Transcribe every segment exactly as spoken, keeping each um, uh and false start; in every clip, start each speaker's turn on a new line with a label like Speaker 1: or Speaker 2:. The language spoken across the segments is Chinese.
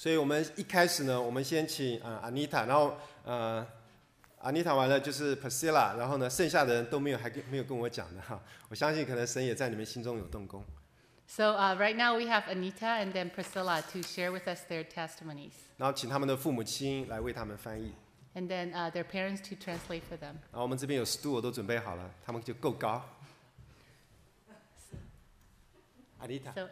Speaker 1: 所以我们一开始呢，我们先请呃 Anita， 然后呃 Anita 完了就是 Priscilla， 然后呢，剩下的人都没有还没有跟我讲的哈。我相信可能神也在你们心中有动工。
Speaker 2: So uh, right now we have Anita and then Priscilla to share with us their testimonies.
Speaker 1: 然后请他们的父母亲来为他们翻译。
Speaker 2: And then uh, their parents to translate for them.
Speaker 1: 然后我们这边有 stool 都准备好了，他们就够高。Anita。
Speaker 2: So,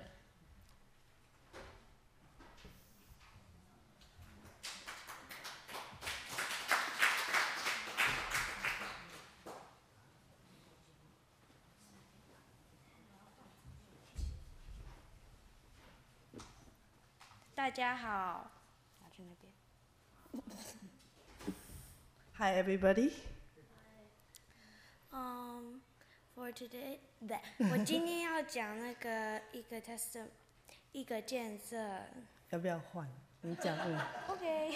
Speaker 3: 大家好，拿去那边。
Speaker 4: Hi, everybody.
Speaker 3: Um, for today, that 我今天要讲那个一个 test， 一个见证。
Speaker 4: 要不要换？你讲嗯。
Speaker 3: Okay.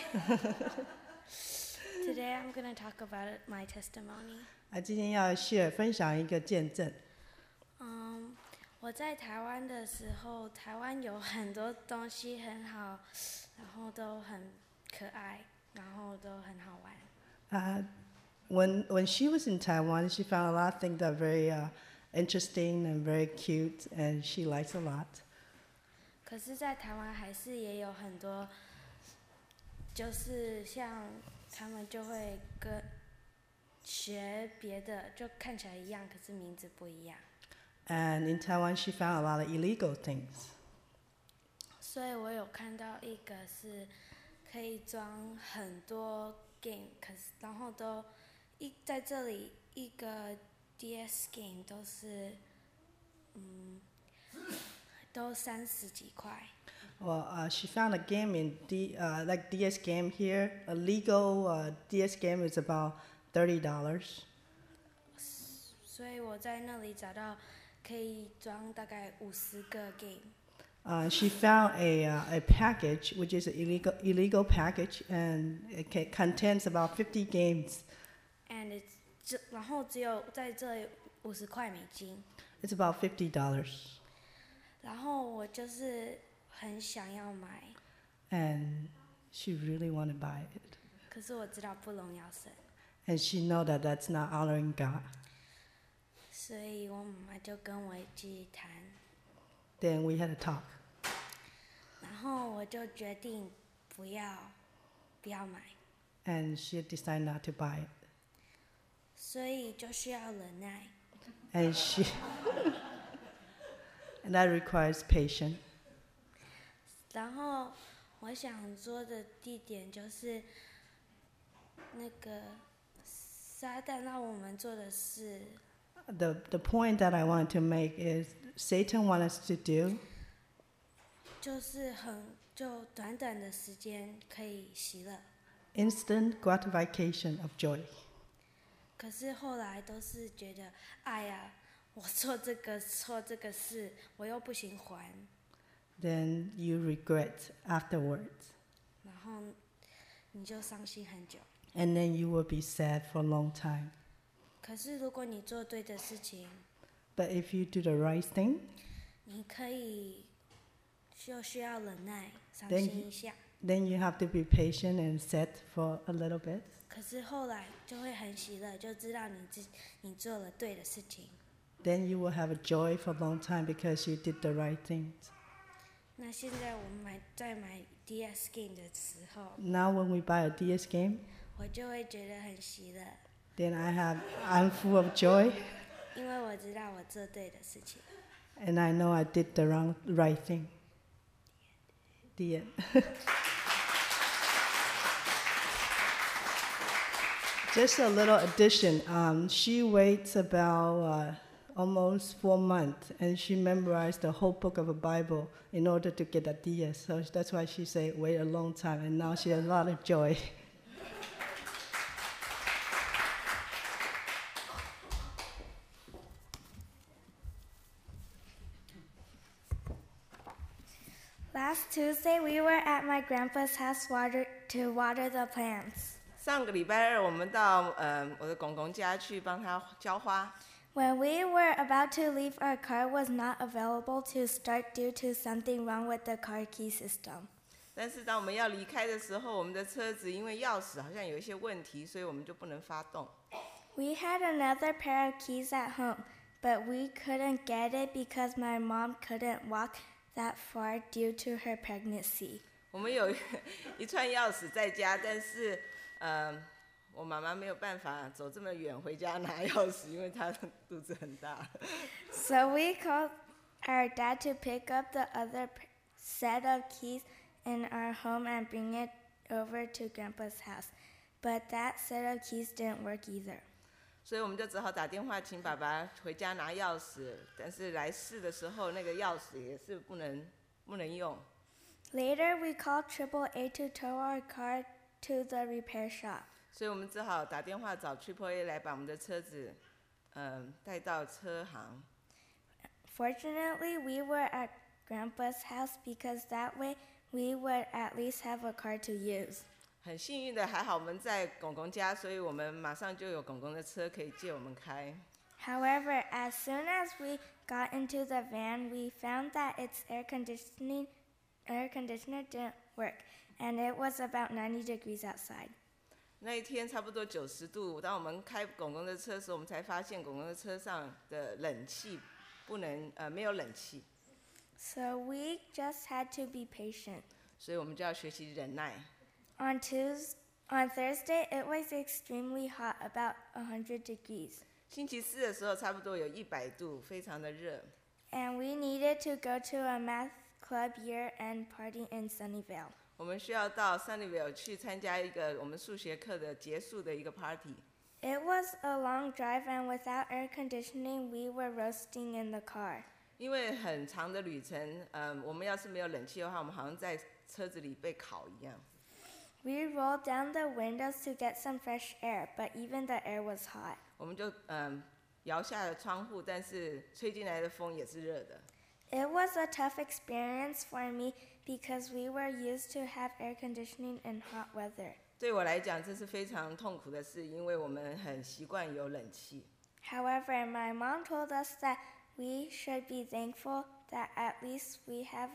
Speaker 3: Today I'm gonna talk about it, my testimony.
Speaker 4: 啊，今天要 share 分享一个见证。
Speaker 3: 嗯、um, 我在台湾的时候，台湾有很多东西很好，然后都很可爱，然后都很好玩。
Speaker 4: Uh, when when she was in Taiwan, she found a lot of things that are very uh, interesting and very cute, and she likes a lot.
Speaker 3: 可是，在台湾还是也有很多，就是像他们就会跟学别的，就看起来一样，可是名字不一样。
Speaker 4: And in Taiwan, she found a lot of illegal things.
Speaker 3: 所以我有看到一个是可以装很多 game， 可是然后都一在这里一个 D S game 都是嗯都三十几块。
Speaker 4: Well, uh, she found a game in D, uh, like D S game here. A legal uh, D S game is about thirty dollars.
Speaker 3: 所以我在那里找到可以装大概五十个 game。
Speaker 4: Uh, she found a uh, a package, which is an illegal illegal package, and it ca- contains about fifty games.
Speaker 3: And it's 只然后只有在这五十块美金。
Speaker 4: It's about fifty dollars.
Speaker 3: 然后我就是很想要买。
Speaker 4: And she really want to buy it.
Speaker 3: 可是我知道不荣耀神。
Speaker 4: And she know that that's not honoring God.
Speaker 3: 所以我妈妈就跟我一起谈。
Speaker 4: Then we had a talk.
Speaker 3: 然后我就决定不要，不要买。
Speaker 4: And she decided not to buy it.
Speaker 3: 所以就需要忍耐。
Speaker 4: And she, and that requires patience.
Speaker 3: 然后我想说的地点就是那个撒旦让我们做的事。
Speaker 4: The the point that I wanted to make is Satan wants us to do.
Speaker 3: 就是很就短短的时间可以喜乐。
Speaker 4: Instant gratification of joy.
Speaker 3: 可是后来都是觉得，哎呀，我做这个做这个事，我又不行还。
Speaker 4: Then you regret afterwards.
Speaker 3: 然后你就伤心很久。
Speaker 4: And then you will be sad for a long time.
Speaker 3: 可是如果你做对的事情，
Speaker 4: But if you do the right thing,
Speaker 3: 你可以就需要忍耐，伤
Speaker 4: then
Speaker 3: 心一下。
Speaker 4: then you have to be patient and sad for a little bit.
Speaker 3: 可是后来就会很喜乐，就知道你自你做了对的事情。
Speaker 4: Then you will have a joy for a long time because you did the right things.
Speaker 3: 那现在我们买在买 D S game 的时候，
Speaker 4: Now when we buy a D S game,
Speaker 3: 我就会觉得很喜乐，
Speaker 4: then I have I'm full of joy,
Speaker 3: 因为我知道我做对的事情。
Speaker 4: and I know I did the wrong right thing. The end. Just a little addition. Um, she waits about uh, almost four months, and she memorized the whole book of the Bible in order to get a D S. So that's why she said wait a long time, and now she has a lot of joy.
Speaker 5: Last Tuesday, we were at my grandpa's house water, to water the plants.
Speaker 6: 上个礼拜二，我们到呃我的公公家去帮他浇花。
Speaker 5: When we were about to leave, our car was not available to start due to something wrong with the car key system.
Speaker 6: 但是当我们要离开的时候，我们的车子因为钥匙好像有一些问题，所以我们就不能发动。
Speaker 5: We had another pair of keys at home, but we couldn't get it because my mom couldn't walk that far due to her pregnancy.
Speaker 6: 我们有一串钥匙在家，但是，呃，我妈妈没有办法走这么远回家拿钥匙，因为她肚子很大。
Speaker 5: So we called our dad to pick up the other p- set of keys in our home and bring it over to Grandpa's house. But that set of keys didn't work either.
Speaker 6: 所以我们就只好打电话请爸爸回家拿钥匙，但是来试的时候，那个钥匙也是不能不能用。
Speaker 5: Later, we called triple A to tow our car to the repair shop.
Speaker 6: 所以我们只好打电话找 triple A 来把我们的车子，嗯，带到车行。
Speaker 5: Fortunately, we were at Grandpa's house because that way we would at least have a car to use.
Speaker 6: 很幸运的，还好我们在公公家，所以我们马上就有公公的车可以借我们开。
Speaker 5: However, as soon as we got into the van, we found that its air conditioning air conditioner didn't work, and it was about ninety degrees outside.
Speaker 6: 那一天差不多九十度，当我们开公公的车的时候，我们才发现公公的车上的冷气不能呃没有冷气，
Speaker 5: So we just had to be patient.
Speaker 6: 所以我们就要学习忍耐。
Speaker 5: On Tuesday, on Thursday, it was extremely hot, about one hundred degrees,
Speaker 6: 星期四的时候差不多有一百度，非常的热。
Speaker 5: and we needed to go to a math club year-end party in Sunnyvale.
Speaker 6: 我们需要到 Sunnyvale 去参加一个我们数学课的结束的一个 party。
Speaker 5: It was a long drive, and without air conditioning, we were roasting in the car.
Speaker 6: 因为很长的旅程，嗯，我们要是没有冷气的话，我们好像在车子里被烤一样。
Speaker 5: We rolled down the windows to get some fresh air, but even the air was hot.
Speaker 6: 我们就嗯摇下了窗户，但是吹进来的风也是热的。
Speaker 5: It was a tough experience for me because we were used to have air conditioning in hot weather.
Speaker 6: 对我来讲，这是非常痛苦的事，因为我们很习惯有冷气。
Speaker 5: However, my mom told us that we should be thankful that at least we have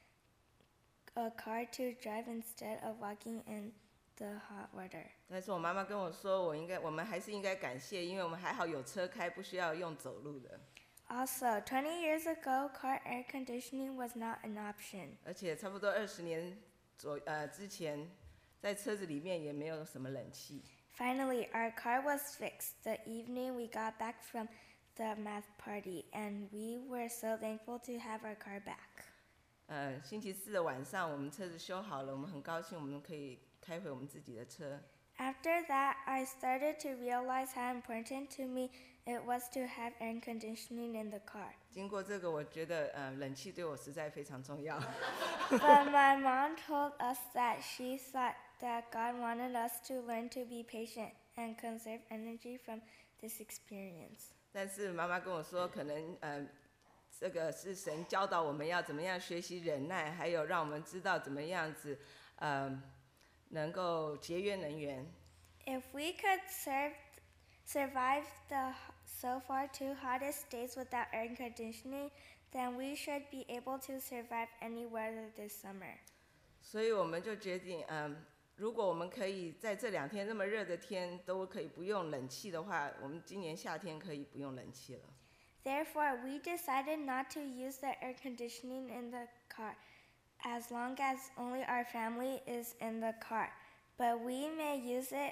Speaker 5: a car to drive instead of walking in the hot weather.
Speaker 6: 但是我妈妈跟我说，我应该，我们还是应该感谢，因为我们还好有车开，不需要用走路的。
Speaker 5: Also, twenty years ago, car air conditioning was not an option.
Speaker 6: 而且差不多二十年左呃之前，在车子里面也没有什么冷气。
Speaker 5: Finally, our car was fixed the evening we got back from the math party, and we were so thankful to have our car back.
Speaker 6: 呃，星期四的晚上，我们车子修好了，我们很高兴，我们可以开回我们自己的车。
Speaker 5: After that, I started to realize how important to me it was to have air conditioning in the car.
Speaker 6: 经过这个，我觉得呃冷气对我实在非常重要。
Speaker 5: But my mom told us that she thought that God wanted us to learn to be patient and conserve energy from this experience.
Speaker 6: 但是妈妈跟我说，可能呃这个是神教导我们要怎么样学习忍耐，还有让我们知道怎么样子呃能够节约能源。
Speaker 5: If we could serve, survive the so far two hottest days without air conditioning, then we should be able to survive any weather this summer.
Speaker 6: 所以我们就决定，嗯，如果我们可以在这两天那么热的天都可以不用冷气的话，我们今年夏天可以不用冷气了。
Speaker 5: Therefore, we decided not to use the air conditioning in the car as long as only our family is in the car. But we may use it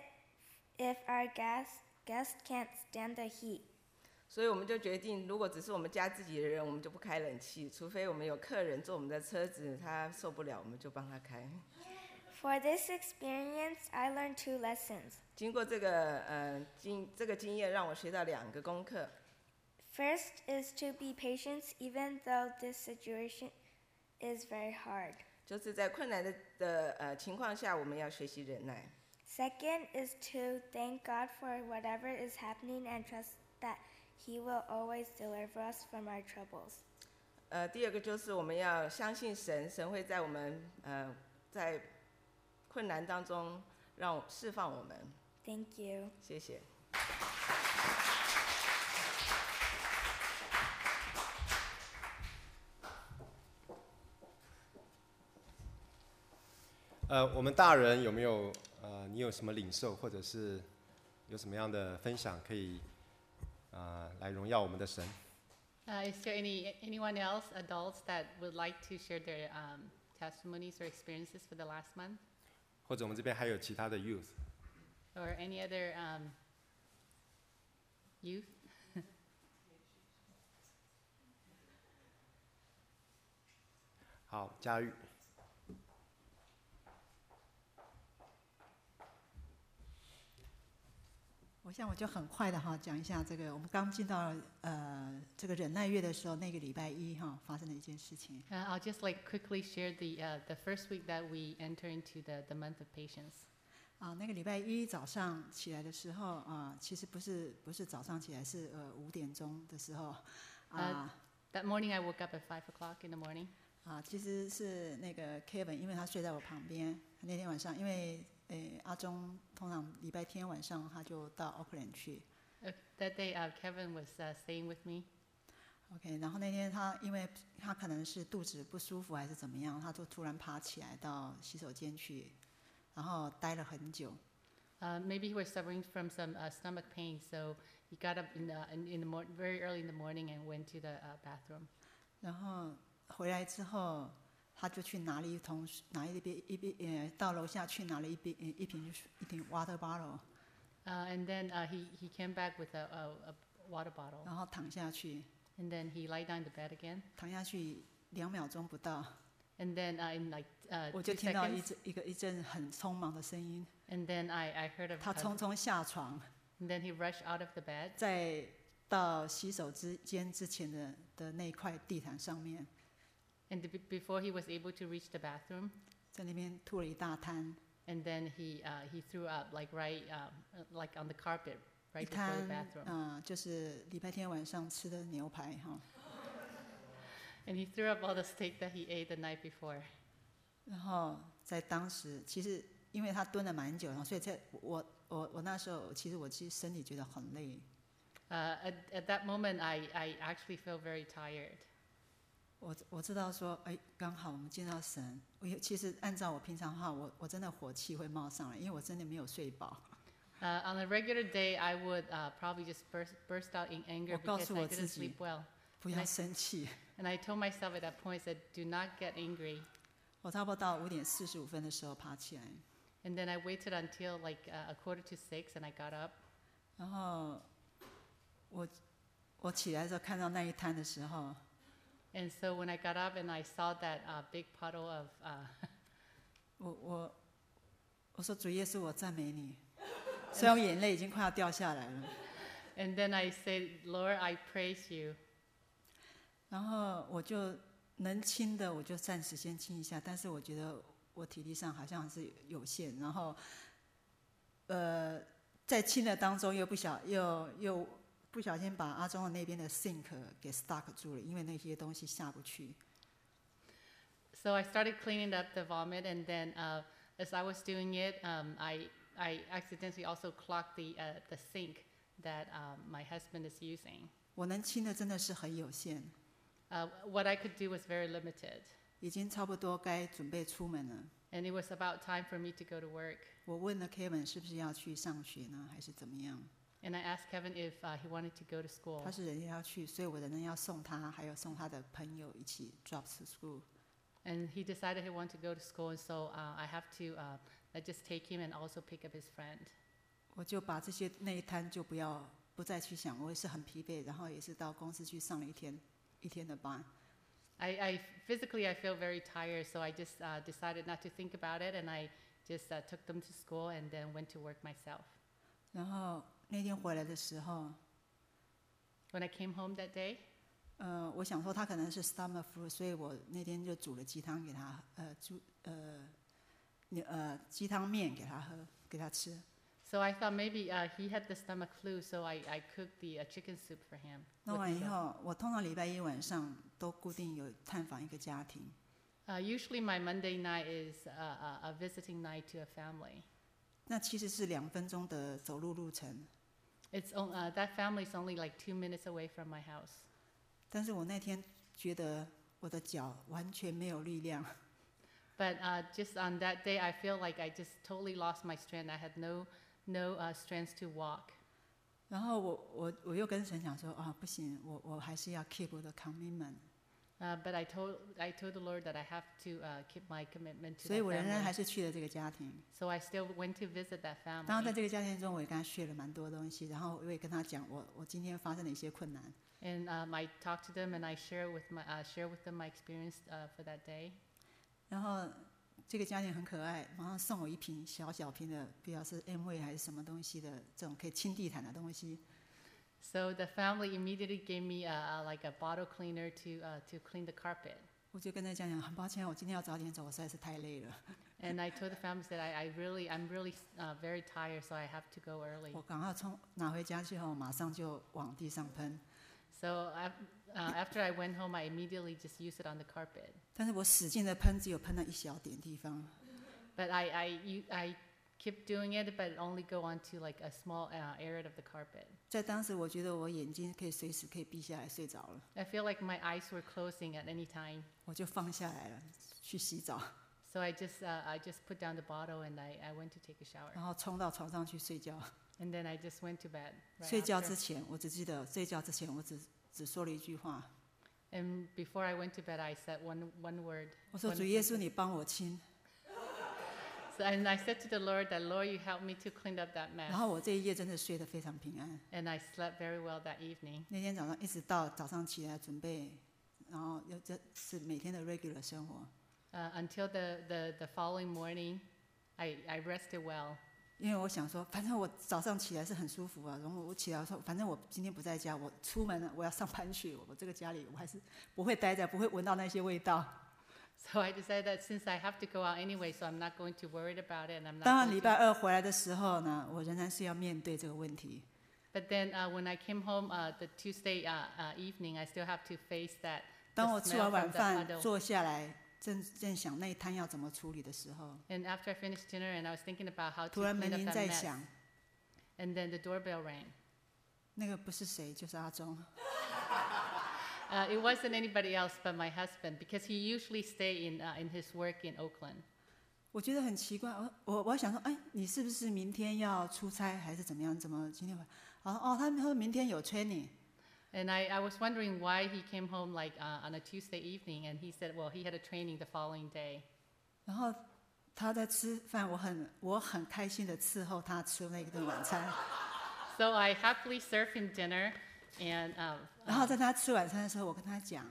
Speaker 5: if our guests, guests can't stand the heat.
Speaker 6: 所以我们就决定，如果只是我们家自己的人，我们就不开冷气，除非我们有客人坐我们的车子，他受不了，我们就帮他开。
Speaker 5: For this experience, I learned two lessons.
Speaker 6: 经过这个呃经这个经验，让我学到两个功课。
Speaker 5: First is to be patient even though this situation is very hard.
Speaker 6: 就是在困难的的呃情况下，我们要学习忍耐。
Speaker 5: Second is to thank God for whatever is happening and trust that He will always deliver us from our troubles.
Speaker 6: 呃，第二个就是我们要相信神，神会在我们呃在困难当中让释放我们。
Speaker 5: Thank you.
Speaker 6: 谢谢。
Speaker 1: 呃，我们大人有没有呃，你有什么领受，或者是有什么样的分享，可以啊、呃、来荣耀我们的神？
Speaker 2: Uh, is there any anyone else, adults, that would like to share their um, testimonies or experiences for the last month,
Speaker 1: 或者我们这边还有其他的 youth？
Speaker 2: or any other um, youth?
Speaker 1: 好，佳玉。
Speaker 7: 我想我就很快的哈讲一下这个，我们刚进到呃这个忍耐月的时候，那个礼拜一哈发生的一件事情。
Speaker 2: Uh, I'll just like quickly share the uh, the first week that we enter into the, the month of patience.
Speaker 7: 啊，那个礼拜一早上起来的时候啊，其实不是不是早上起来，是呃五点钟的时候啊。
Speaker 2: That morning I woke up at five o'clock in the morning.
Speaker 7: 啊，其实是那个 Kevin， 因为他睡在我旁边。那天晚上，因为诶阿忠通常礼拜天晚上他就到 Auckland 去。
Speaker 2: Uh, that day uh, Kevin was uh, staying with me.
Speaker 7: OK， 然后那天他因为他可能是肚子不舒服还是怎么样，他就突然爬起来到洗手间去，然后待了很久。
Speaker 2: Uh, maybe he was suffering from some uh, stomach pain, so he got up in the, in, in the mor- very early in the morning and went to the uh, bathroom.
Speaker 7: 然后回来之后，他就去拿了一桶，拿一杯一杯呃，到楼下去拿了一杯一瓶一瓶 water bottle。
Speaker 2: Uh, and then uh, he, he came back with a, a, a water bottle.
Speaker 7: 然后躺下去，
Speaker 2: And then he lied down in the bed again.
Speaker 7: 躺下去两秒钟不到，
Speaker 2: And then uh, in like uh,
Speaker 7: 我就
Speaker 2: two
Speaker 7: 听到一
Speaker 2: seconds,
Speaker 7: 阵一个一阵很匆忙的声音，
Speaker 2: and then I, I heard of
Speaker 7: 他
Speaker 2: uh,
Speaker 7: 匆匆下床，
Speaker 2: and then he rushed out of the bed.
Speaker 7: 在到洗手之间之前的的那块地毯上面，
Speaker 2: And be- before he was able to reach the bathroom,
Speaker 7: 在那边吐了一大滩，
Speaker 2: and then he uh, he threw up like right um, uh, like on the carpet
Speaker 7: 一
Speaker 2: right before
Speaker 7: 滩
Speaker 2: the bathroom.
Speaker 7: 嗯、呃就是礼拜天晚上吃的牛排哈。
Speaker 2: And he threw up all the steak that he ate the night before.
Speaker 7: 然后在当时，其实因为他蹲了蛮久，所以在我我我那时候，其实我其实身体觉得很累。
Speaker 2: Uh, at, at that moment, I, I actually felt very tired.
Speaker 7: 我我知道说，哎，刚好我们见到神。我也其实按照我平常话，我我真的火气会冒上来，因为我真的没有睡饱。
Speaker 2: Uh, on a regular day, I would uh, probably just burst, burst out in anger
Speaker 7: 我告
Speaker 2: because
Speaker 7: 诉
Speaker 2: I
Speaker 7: 我自
Speaker 2: didn't
Speaker 7: 己
Speaker 2: sleep well.
Speaker 7: 不要生气。
Speaker 2: And I told myself at that point, I said, do not get angry.
Speaker 7: 我差不多到五点四十五分的时候爬起来，
Speaker 2: And then I waited until like uh, a quarter to six, and I got up.
Speaker 7: 然后我我起来的时候看到那一滩的时候，
Speaker 2: And so when I got up and I saw that uh, big puddle of, uh,
Speaker 7: 我我我说主耶稣，我赞美你。虽然我眼泪已经快要掉下来了，
Speaker 2: and then I said, Lord, I praise you.
Speaker 7: 然后我就能亲的，我就暂时先亲一下，但是我觉得我体力上好像是有限，然后呃，在亲的当中又不小又又不小心把阿忠的那边的 sink 给 stuck 住了，因为那些东西下不去。
Speaker 2: So I started cleaning up the vomit, and then uh, as I was doing it, um, I, I accidentally also clogged the, uh, the sink that um, my husband is using.
Speaker 7: 我能亲的真的是很有限，
Speaker 2: Uh, what I could do was very limited,
Speaker 7: 已经差不多该准备出门了。
Speaker 2: and it was about time for me to go to work.
Speaker 7: 我问了 Kevin 是不是要去上学呢，还是怎么样？
Speaker 2: And I asked Kevin if uh, he wanted to go to school.
Speaker 7: 他是人家要去，所以我的人要送他，还有送他的朋友一起 drop to school。
Speaker 2: And he decided he wanted to go to school, and so uh, I have to uh, I just take him and also pick up his friend.
Speaker 7: 我就把这些那一摊就不要不再去想，我也是很疲惫，然后也是到公司去上了一天一天的班。
Speaker 2: I, I physically I feel very tired, so I just uh, decided not to think about it, and I just uh, took them to school and then went to work myself.
Speaker 7: 然后那天回来的时候，
Speaker 2: When I came home that day,
Speaker 7: 呃，我想说他可能是 stomach flu，所以我那天就煮了鸡汤给他，呃，煮呃，呃鸡汤面给他喝，给他吃。
Speaker 2: so I thought maybe uh, he had the stomach flu, so I, I cooked the uh, chicken soup for him.
Speaker 7: 弄
Speaker 2: with
Speaker 7: 完以
Speaker 2: milk.
Speaker 7: 后，我通常礼拜一晚上都固定有探访一个家庭。
Speaker 2: Uh, usually my Monday night is uh, a, a visiting night to a family.
Speaker 7: 那其实是两分钟的走路路程，
Speaker 2: It's on, uh, that family is only like two minutes away from my house.
Speaker 7: 但是我那天觉得我的脚完全没有力量，
Speaker 2: But uh, just on that day, I feel like I just totally lost my strength. I had no no uh, strength to walk.
Speaker 7: 然后我我我又跟神讲说啊，不行，我我还是要 keep 我的 commitment。
Speaker 2: Uh, but I told I told the Lord that I have to uh, keep my commitment to
Speaker 7: 所以
Speaker 2: that
Speaker 7: 我仍然
Speaker 2: family.
Speaker 7: 还是去了这个家庭。
Speaker 2: So I still went to visit that
Speaker 7: 当然，在
Speaker 2: family.
Speaker 7: 这个家庭中，我也跟他学了蛮多东西，然后我也跟他讲我我今天发生的一些困难。
Speaker 2: And um, I talked to them and I share with my uh, share with them my experience uh, for that day.
Speaker 7: 然后这个家庭很可爱，马上送我一瓶小小瓶的，不知道是 M 味还是什么东西的这种可以清地毯的东西。
Speaker 2: So the family immediately gave me uh, like a bottle cleaner to uh, to clean the carpet.
Speaker 7: 我就跟他讲讲，很抱歉，我今天要早点走，我实在是太累了。
Speaker 2: And I told the family that I, I really I'm really uh, very tired, so I have to go early.
Speaker 7: 我赶快冲拿回家去后，马上就往地上喷。
Speaker 2: So I, uh, after I went home, I immediately just used it on the carpet.
Speaker 7: 但是我使劲的喷，只有喷了一小点地方。
Speaker 2: But I I you, I keep doing it, but only go onto like a small uh, area of the carpet.
Speaker 7: 在当时，我觉得我眼睛可以随时可以闭下来睡着了，
Speaker 2: I feel like my eyes were closing at any time.
Speaker 7: 我就放下来了，去洗澡，
Speaker 2: So I just uh, I just put down the bottle and I, I went to take a shower.
Speaker 7: 然后冲到床上去睡觉。
Speaker 2: And then I just went to bed. Right
Speaker 7: 睡觉
Speaker 2: after.
Speaker 7: 之前，我只记得睡觉之前，我只只说了一句话，
Speaker 2: And before I went to bed, I said one one word.
Speaker 7: 我说
Speaker 2: one
Speaker 7: 主耶稣，
Speaker 2: sentence.
Speaker 7: 你帮我亲。
Speaker 2: So, and I said to the Lord that, Lord, you help me to clean up that mess.
Speaker 7: 然后我这一夜真的睡得非常平安。
Speaker 2: And I slept very well that evening.
Speaker 7: 那天早上一直到早上起来准备，然后又这是每天的 regular 生活。
Speaker 2: Uh, until the, the, the following morning, I, I rested well.
Speaker 7: 因为我想说，反正我早上起来是很舒服啊，然后我起来说，反正我今天不在家，我出门了，我要上班去，我这个家里我还是不会待在，不会闻到那些味道。
Speaker 2: So I decided that since I have to go out anyway, so I'm not going to worry about it. And I'm
Speaker 7: 当然，
Speaker 2: not
Speaker 7: 礼
Speaker 2: going
Speaker 7: 拜
Speaker 2: to,
Speaker 7: 二回来的时候呢，我仍然是要面对这个问题。
Speaker 2: but then uh, when I came home uh, the Tuesday uh, uh, evening, I still have to face that
Speaker 7: 当
Speaker 2: the
Speaker 7: 我吃
Speaker 2: smell
Speaker 7: 完晚
Speaker 2: from the
Speaker 7: 饭
Speaker 2: puddle.
Speaker 7: 坐下来，正正想那一摊要怎么处理的时候，
Speaker 2: And after I finished dinner and I was thinking about how to
Speaker 7: 突然门
Speaker 2: clean
Speaker 7: 铃
Speaker 2: up
Speaker 7: 在
Speaker 2: that mess,
Speaker 7: 响，
Speaker 2: and then the doorbell rang.
Speaker 7: 那个不是谁，就是阿忠。
Speaker 2: Uh, it wasn't anybody else but my husband because he usually stay in uh, in his work in Oakland.
Speaker 7: 我觉得很奇怪，我我我想说，哎，你是不是明天要出差还是怎么样？怎么今天回？哦哦，他说明天有 training。
Speaker 2: And I, I was wondering why he came home like uh, on a Tuesday evening, and he said, well, he had a training the following day.
Speaker 7: 然后他在吃饭，我很我很开心的伺候他吃那顿晚餐。
Speaker 2: So I happily served him dinner, and um,
Speaker 7: 然后在他吃晚餐的时候，我跟他讲，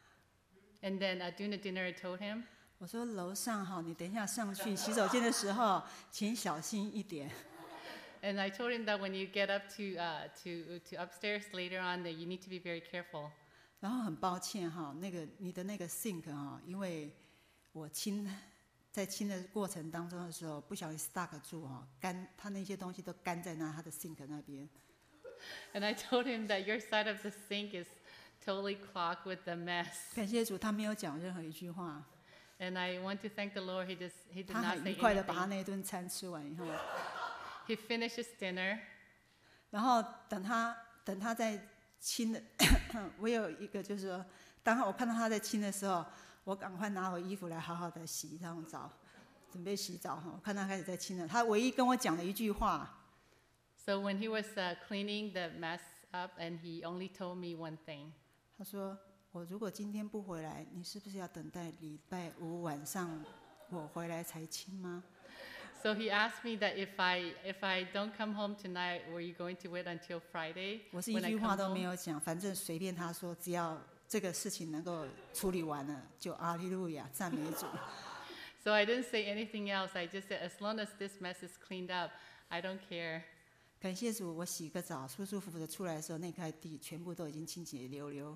Speaker 2: and then uh, during the dinner, I told him,
Speaker 7: 我说楼上哈，你等一下上去洗手间的时候，请小心一点。
Speaker 2: and I told him that when you get up to uh, to to upstairs later on, that you need to be very careful.
Speaker 7: 然后很抱歉哈，那个你的那个 sink 哈，因为我清在清的过程当中的时候，不小心 stuck 住哈，干，他那些东西都干在那他的 sink 那边。
Speaker 2: And I told him that your side of the sink is totally clogged with the mess.
Speaker 7: 感谢主，他没有讲任何一句话，
Speaker 2: And I want to thank the Lord. He just he did
Speaker 7: 他
Speaker 2: not
Speaker 7: 很
Speaker 2: say
Speaker 7: 愉快的把他
Speaker 2: anything.
Speaker 7: 那顿餐吃完以后，
Speaker 2: He finished his dinner,
Speaker 7: 然后等他等他在清的，我有一个就是说，当我看到他在清的时候，我赶快拿我衣服来好好的洗上澡，准备洗澡哈。我看他开始在清了，他唯一跟我讲的一句话，
Speaker 2: so when he was uh, cleaning the mess up, and he only told me one thing.
Speaker 7: 他说：“我如果今天不回来，你是不是要等待礼拜五晚上我回来才清吗？”
Speaker 2: So he asked me that if I if I don't come home tonight, were you going to wait until Friday
Speaker 7: 我是一
Speaker 2: when I
Speaker 7: 句话
Speaker 2: come
Speaker 7: 都没
Speaker 2: home?
Speaker 7: 有讲，反正随便他说，只要这个事情能够处理完了，就阿利路亚，赞美主。
Speaker 2: So I didn't say anything else. I just said, as long as this mess is cleaned up, I don't care.
Speaker 7: 感谢主，我洗个澡，舒舒服服的出来的时候，那块地全部都已经清洁溜溜。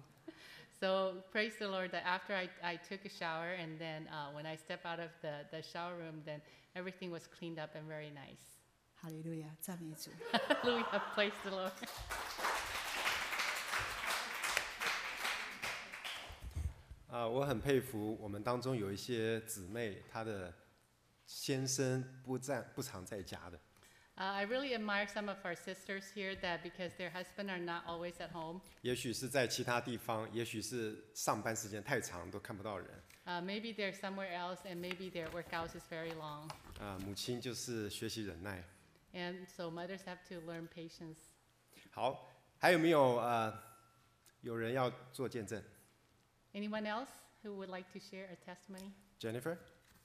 Speaker 2: So praise the Lord that after I, I took a shower, and then uh, when I step out of the, the shower room, then everything was cleaned up and very nice.
Speaker 7: 哈利路亚，赞美主。
Speaker 2: Hallelujah, praise the Lord.
Speaker 1: 啊、我很佩服我们当中有一些姊妹，她的先生不在不常在家的。
Speaker 2: Uh, I really admire some of our sisters here that because their husbands are not always at home,
Speaker 1: 也许是在其他地方，也许是上班时间太长都看不到人。
Speaker 2: uh, maybe they're somewhere else and maybe their work hours is very long.
Speaker 1: 啊、母亲就是学习忍耐。
Speaker 2: And so mothers have to learn patience.
Speaker 1: 好，还有没有呃有人要做见证
Speaker 2: Anyone else who would like to share a testimony?
Speaker 1: ？Jennifer，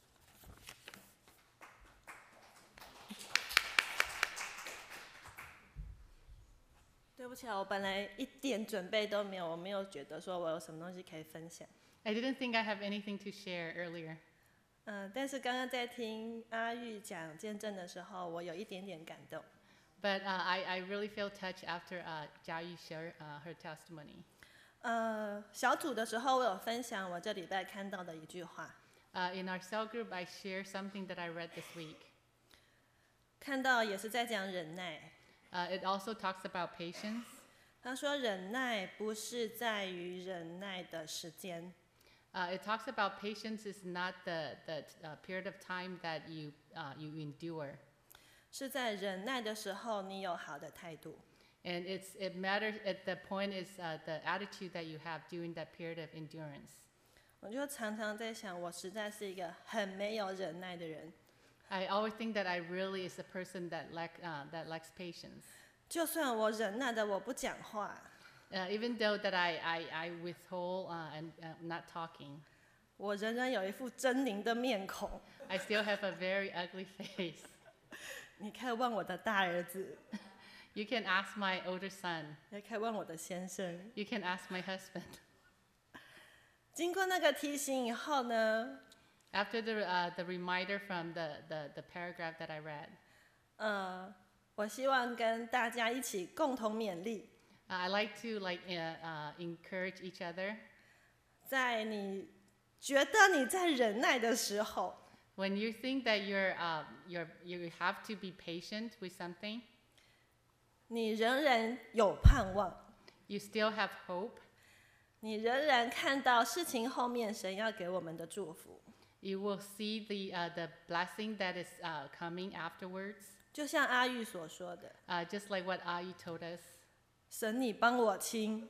Speaker 8: 对不起啊，我本来一点准备都没有，我没有觉得说我有什么东西可以分享。
Speaker 2: I didn't think I have anything to share earlier.
Speaker 8: 嗯、但是刚刚在听阿玉讲见证的时候，我有一点点感动。
Speaker 2: But uh, I, I really feel touched after uh, Jia Yu shared uh, her testimony.
Speaker 8: 呃，小组的时候我有分享我这礼拜看到的一句话，
Speaker 2: Uh, in our cell group, I share something that I read this week.
Speaker 8: 看到也是在讲忍耐。
Speaker 2: Uh, it also talks about patience.
Speaker 8: 他说忍耐不是在于忍耐的时间，
Speaker 2: Uh, it talks about patience is not the, the uh, period of time that you, uh, you endure.
Speaker 8: 是在忍耐的时候你有好的态度。
Speaker 2: And it's, it matters, at the point is uh, the attitude that you have during that period of endurance.
Speaker 8: 我就常常在想，我实在是一个很没有忍耐的人。
Speaker 2: I always think that I really is a person that, lack, uh, that lacks patience.
Speaker 8: 就算我忍耐的我不讲话，
Speaker 2: Uh, even though that I, I, I withhold uh, and uh, not talking,
Speaker 8: 我仍然有一副狰狞的面孔。
Speaker 2: I still have a very ugly face.
Speaker 8: 你可以问我的大儿子，
Speaker 2: You can ask my older son.
Speaker 8: 也可以问我的先生。
Speaker 2: You can ask my husband.
Speaker 8: 经过那个提醒以后呢，
Speaker 2: After the, uh, the reminder from the, the, the paragraph that I read,
Speaker 8: 呃，我希望跟大家一起共同勉励，
Speaker 2: uh, I like to like uh, uh, encourage each other.
Speaker 8: 在你觉得你在忍耐的时候，
Speaker 2: When you think that you're, uh, you're, you have to be patient with something,
Speaker 8: 你仍然有盼望，
Speaker 2: you still have hope.
Speaker 8: 你仍然看到事情后面神要给我们的祝福。
Speaker 2: You will see the, uh, the blessing that is uh, coming afterwards.
Speaker 8: 就像阿玉所说的，
Speaker 2: Uh, just like what Ayu told us.
Speaker 8: 神你帮我清。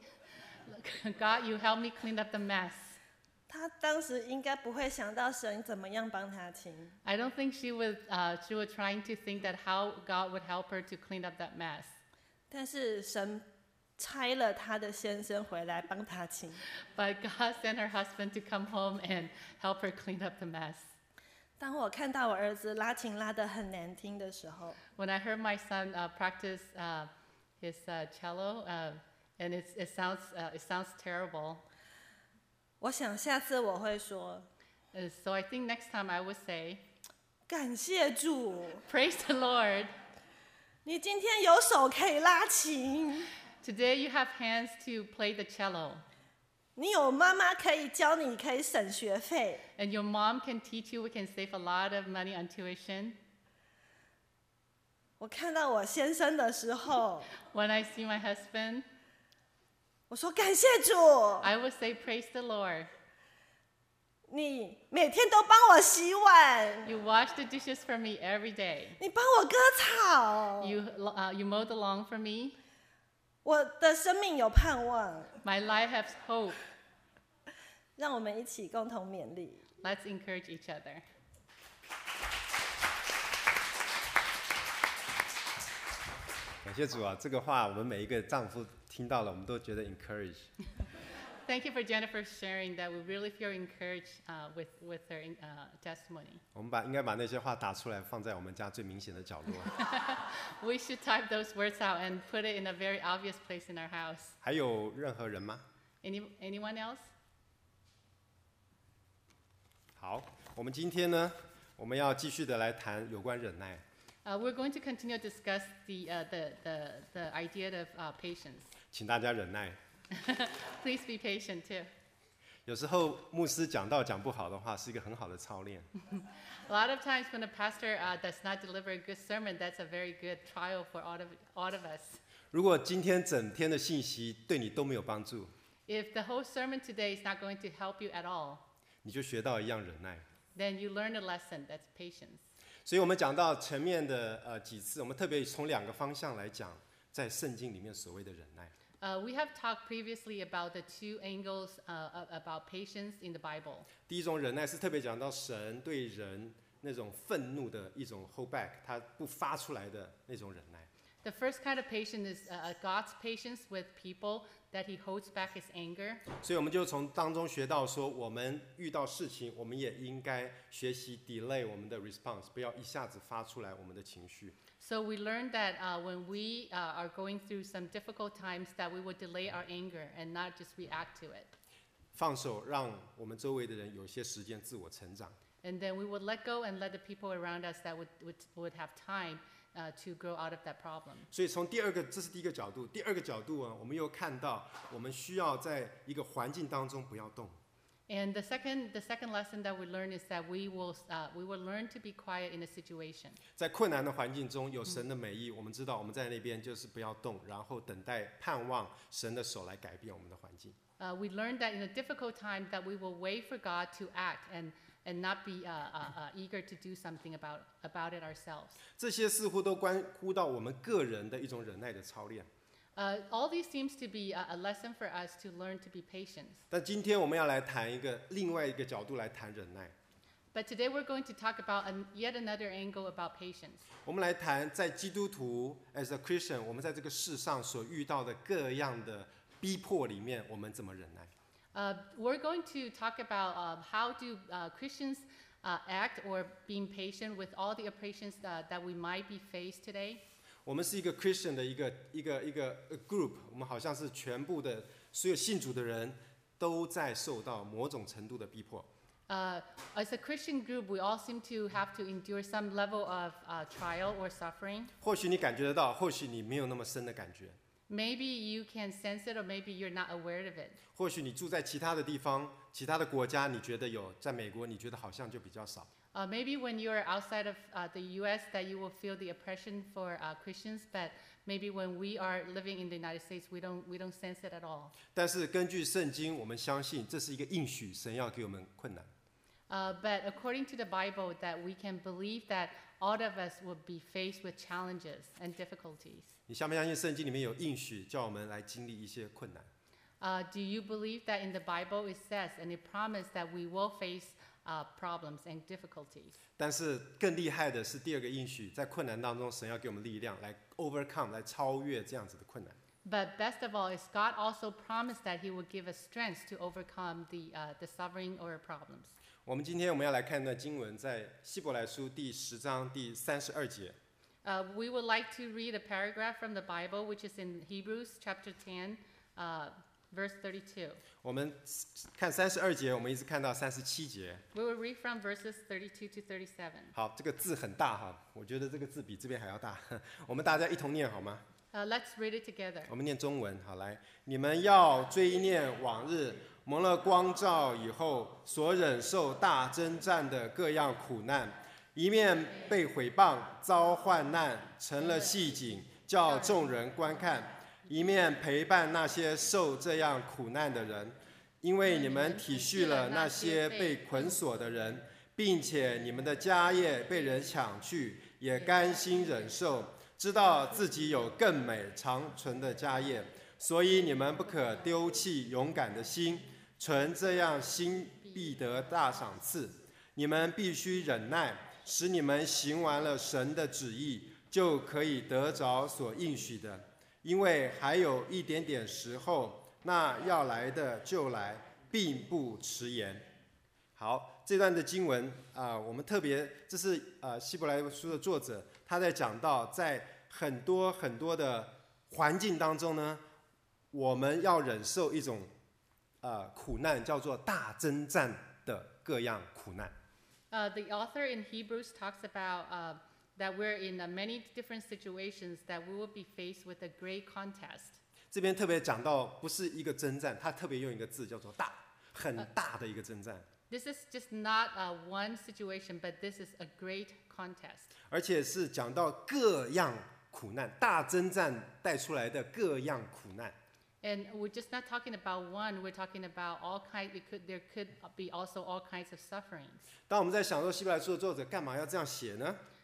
Speaker 2: God, you help me clean up the mess.
Speaker 8: 他当时应该不会想到神怎么样帮他清，
Speaker 2: I don't think she was, uh, she was trying to think that how God would help her to clean up that mess.
Speaker 8: 但是神差了他的先生回来帮他清。
Speaker 2: But God sent her husband to come home and help her clean up the mess.
Speaker 8: 当我看到我儿子拉琴拉得很难听的时候，
Speaker 2: When I heard my son uh, practice uh, his uh, cello, uh, and it's, it sounds, uh, it sounds terrible.
Speaker 8: 我想下次我会说
Speaker 2: Uh, so I think next time I would say,
Speaker 8: 感谢主，
Speaker 2: praise the Lord.
Speaker 8: 你今天有手可以拉琴，
Speaker 2: Today you have hands to play the cello.
Speaker 8: 你有妈妈可以教你，可以省学费。
Speaker 2: And your mom can teach you, we can save a lot of money on tuition.
Speaker 8: 我看到我先生的时候，
Speaker 2: When I see my husband,
Speaker 8: 我说感谢主，
Speaker 2: I would say, praise the Lord.
Speaker 8: 你每天都帮我洗碗，
Speaker 2: You wash the dishes for me every day.
Speaker 8: 你帮我割草，
Speaker 2: You, uh, you mow the lawn for me.
Speaker 8: 我的生命有盼望。
Speaker 2: My life has hope.
Speaker 8: 让我们一起共同勉励。
Speaker 2: Let's encourage each other.
Speaker 1: 感谢主啊，这个话我们每一个丈夫听到了，我们都觉得 encourage。
Speaker 2: Thank you for Jennifer sharing that. We really feel encouraged uh, with, with her uh, testimony.
Speaker 1: 我们把应该把那些话打出来，放在我们家最明显的角落。
Speaker 2: We should type those words out and put it in a very obvious place in our house.
Speaker 1: 还有任何人吗？
Speaker 2: Any, anyone else?
Speaker 1: 好，我们今天呢，我们要继续的来谈有关忍耐。
Speaker 2: Uh, we're going to continue to discuss the, uh, the, the, the idea of uh, patience.
Speaker 1: 请大家忍耐。
Speaker 2: Please be patient too.
Speaker 1: 有时候牧师讲道讲不好的话，是一个很好的操练。
Speaker 2: A lot of times when a pastor uh, does not deliver a good sermon, that's a very good trial for all of, all of us.
Speaker 1: 如果今天整天的信息对你都没有帮助，
Speaker 2: If the whole sermon today is not going to help you at all,
Speaker 1: 你就学到一样忍耐。
Speaker 2: then you learn a lesson, that's patience.
Speaker 1: 所以我们讲到前面的呃几次，我们特别从两个方向来讲，在圣经里面所谓的忍耐。
Speaker 2: Uh, we have talked previously about the two angles uh, about patience in the Bible.
Speaker 1: 第一种忍耐是特别讲到神对人那种愤怒的一种 hold back， 他不发出来的那种忍耐。
Speaker 2: The first kind of patience is uh, God's patience with people, that he holds back his anger.
Speaker 1: 所以我们就从当中学到说，我们遇到事情，我们也应该学习 delay 我们的 response， 不要一下子发出来我们的情绪。
Speaker 2: So we learned that uh, when we uh, are going through some difficult times, that we would delay our anger and not just react to it.
Speaker 1: 放手，让我们周围的人有些时间自我成长。
Speaker 2: And then we would let go and let the people around us that would would, would have time uh, to grow out of that problem.
Speaker 1: 所以从第二个，这是第一个角度。第二个角度啊，我们又看到我们需要在一个环境当中不要动。
Speaker 2: And the second, the second lesson that we learn is that we will, uh, we will learn to be quiet in a situation.
Speaker 1: 在困难的环境中，有神的美意，我们知道我们在那边就是不要动，然后等待盼望神的手来改变我们的环境。
Speaker 2: Uh, we learned that in a difficult time that we will wait for God to act and and not be uh, uh, uh, eager to do something about about it ourselves.
Speaker 1: 这些似乎都关乎到我们个人的一种忍耐的操练。
Speaker 2: Uh, all these seems to be a, a lesson for us to learn to be patient.
Speaker 1: 但今天我们要来谈一个另外一个角度来谈忍耐。
Speaker 2: But today we're going to talk about an, yet another angle about patience.
Speaker 1: 我们来谈在基督徒 as a Christian， 我们在这个世上所遇到的各样的逼迫里面，我们怎么忍耐？
Speaker 2: Uh, we're going to talk about uh, how do uh, Christians uh, act or being patient with all the oppressions uh, that we might be faced today.
Speaker 1: 我们是一个 Christian 的一个一个一个 group， 我们好像是全部的所有信主的人都在受到某种程度的逼迫。
Speaker 2: Uh, as a Christian group, we all seem to have to endure some level of uh, trial or suffering.
Speaker 1: 或许你感觉得到，或许你没有那么深的感觉。
Speaker 2: Maybe you can sense it, or maybe you're not aware of it.
Speaker 1: 或许你住在其他的地方、其他的国家，你觉得有；在美国，你觉得好像就比较少。
Speaker 2: Uh, maybe when you're outside of uh, the U S that you will feel the oppression for uh, Christians, but maybe when we are living in the United States, we don't we don't sense it at all.
Speaker 1: 但是根据圣经，我们相信这是一个应许，神要给我们困难。
Speaker 2: Uh, but according to the Bible, that we can believe that all of us will be faced with challenges and difficulties.
Speaker 1: 你相不相信圣经里面有应许，叫我们来经历一些困难？
Speaker 2: Uh, do you believe that in the Bible it says and it promised that we will face uh, problems and difficulties?
Speaker 1: 但是更厉害的是第二个应许，在困难当中，神要给我们力量来 overcome， 来超越这样子的困难。
Speaker 2: But best of all is God also promised that He would give us strength to overcome the uh, the suffering or problems.
Speaker 1: 我们今天我们要来看一段经文，在希伯来书第十章第三十二节。
Speaker 2: Uh, we would like to read a paragraph from the Bible, which is in Hebrews chapter ten, uh, verse thirty-two.
Speaker 1: 我们看三十二节，我们一直看到三十七节。
Speaker 2: We will read from verses thirty-two to thirty-seven.
Speaker 1: 好，这个字很大哈，我觉得这个字比这边还要大。我们大家一同念好吗？
Speaker 2: Uh, let's read it together.
Speaker 1: 我们念中文，好来，你们要追念往日蒙了光照以后所忍受大征战的各样苦难，一面被毁谤、遭患难，成了戏景，叫众人观看；一面陪伴那些受这样苦难的人，因为你们体恤了那些被捆锁的人，并且你们的家业被人抢去，也甘心忍受。 知道自己有更美长存的家业，所以你们不可丢弃勇敢的心，存这样心必得大赏赐。你们必须忍耐，使你们行完了神的旨意，就可以得着所应许的。因为还有一点点时候，那要来的就来，并不迟延。好，这段的经文啊、呃，我们特别，这是呃希伯来书的作者。 他在讲到，在很多很多的环境当中呢，我们要忍受一种呃苦难，叫做大征战的各样苦难。
Speaker 2: Uh, the author in Hebrews talks about uh, that we're in uh, many different situations that we will be faced with a great contest.
Speaker 1: 这边特别讲到，不是一个征战，他特别用一个字叫做大，很大的一个征战。
Speaker 2: This is just not uh, one situation, but this is a great contest.
Speaker 1: 而且是讲到各样苦难，大征战带出来的各样苦难。
Speaker 2: And we're just not talking about one, we're talking about all kinds, it could, there could be also all kinds of sufferings.
Speaker 1: 当我们在想说希伯来书的作者干嘛要这样写呢？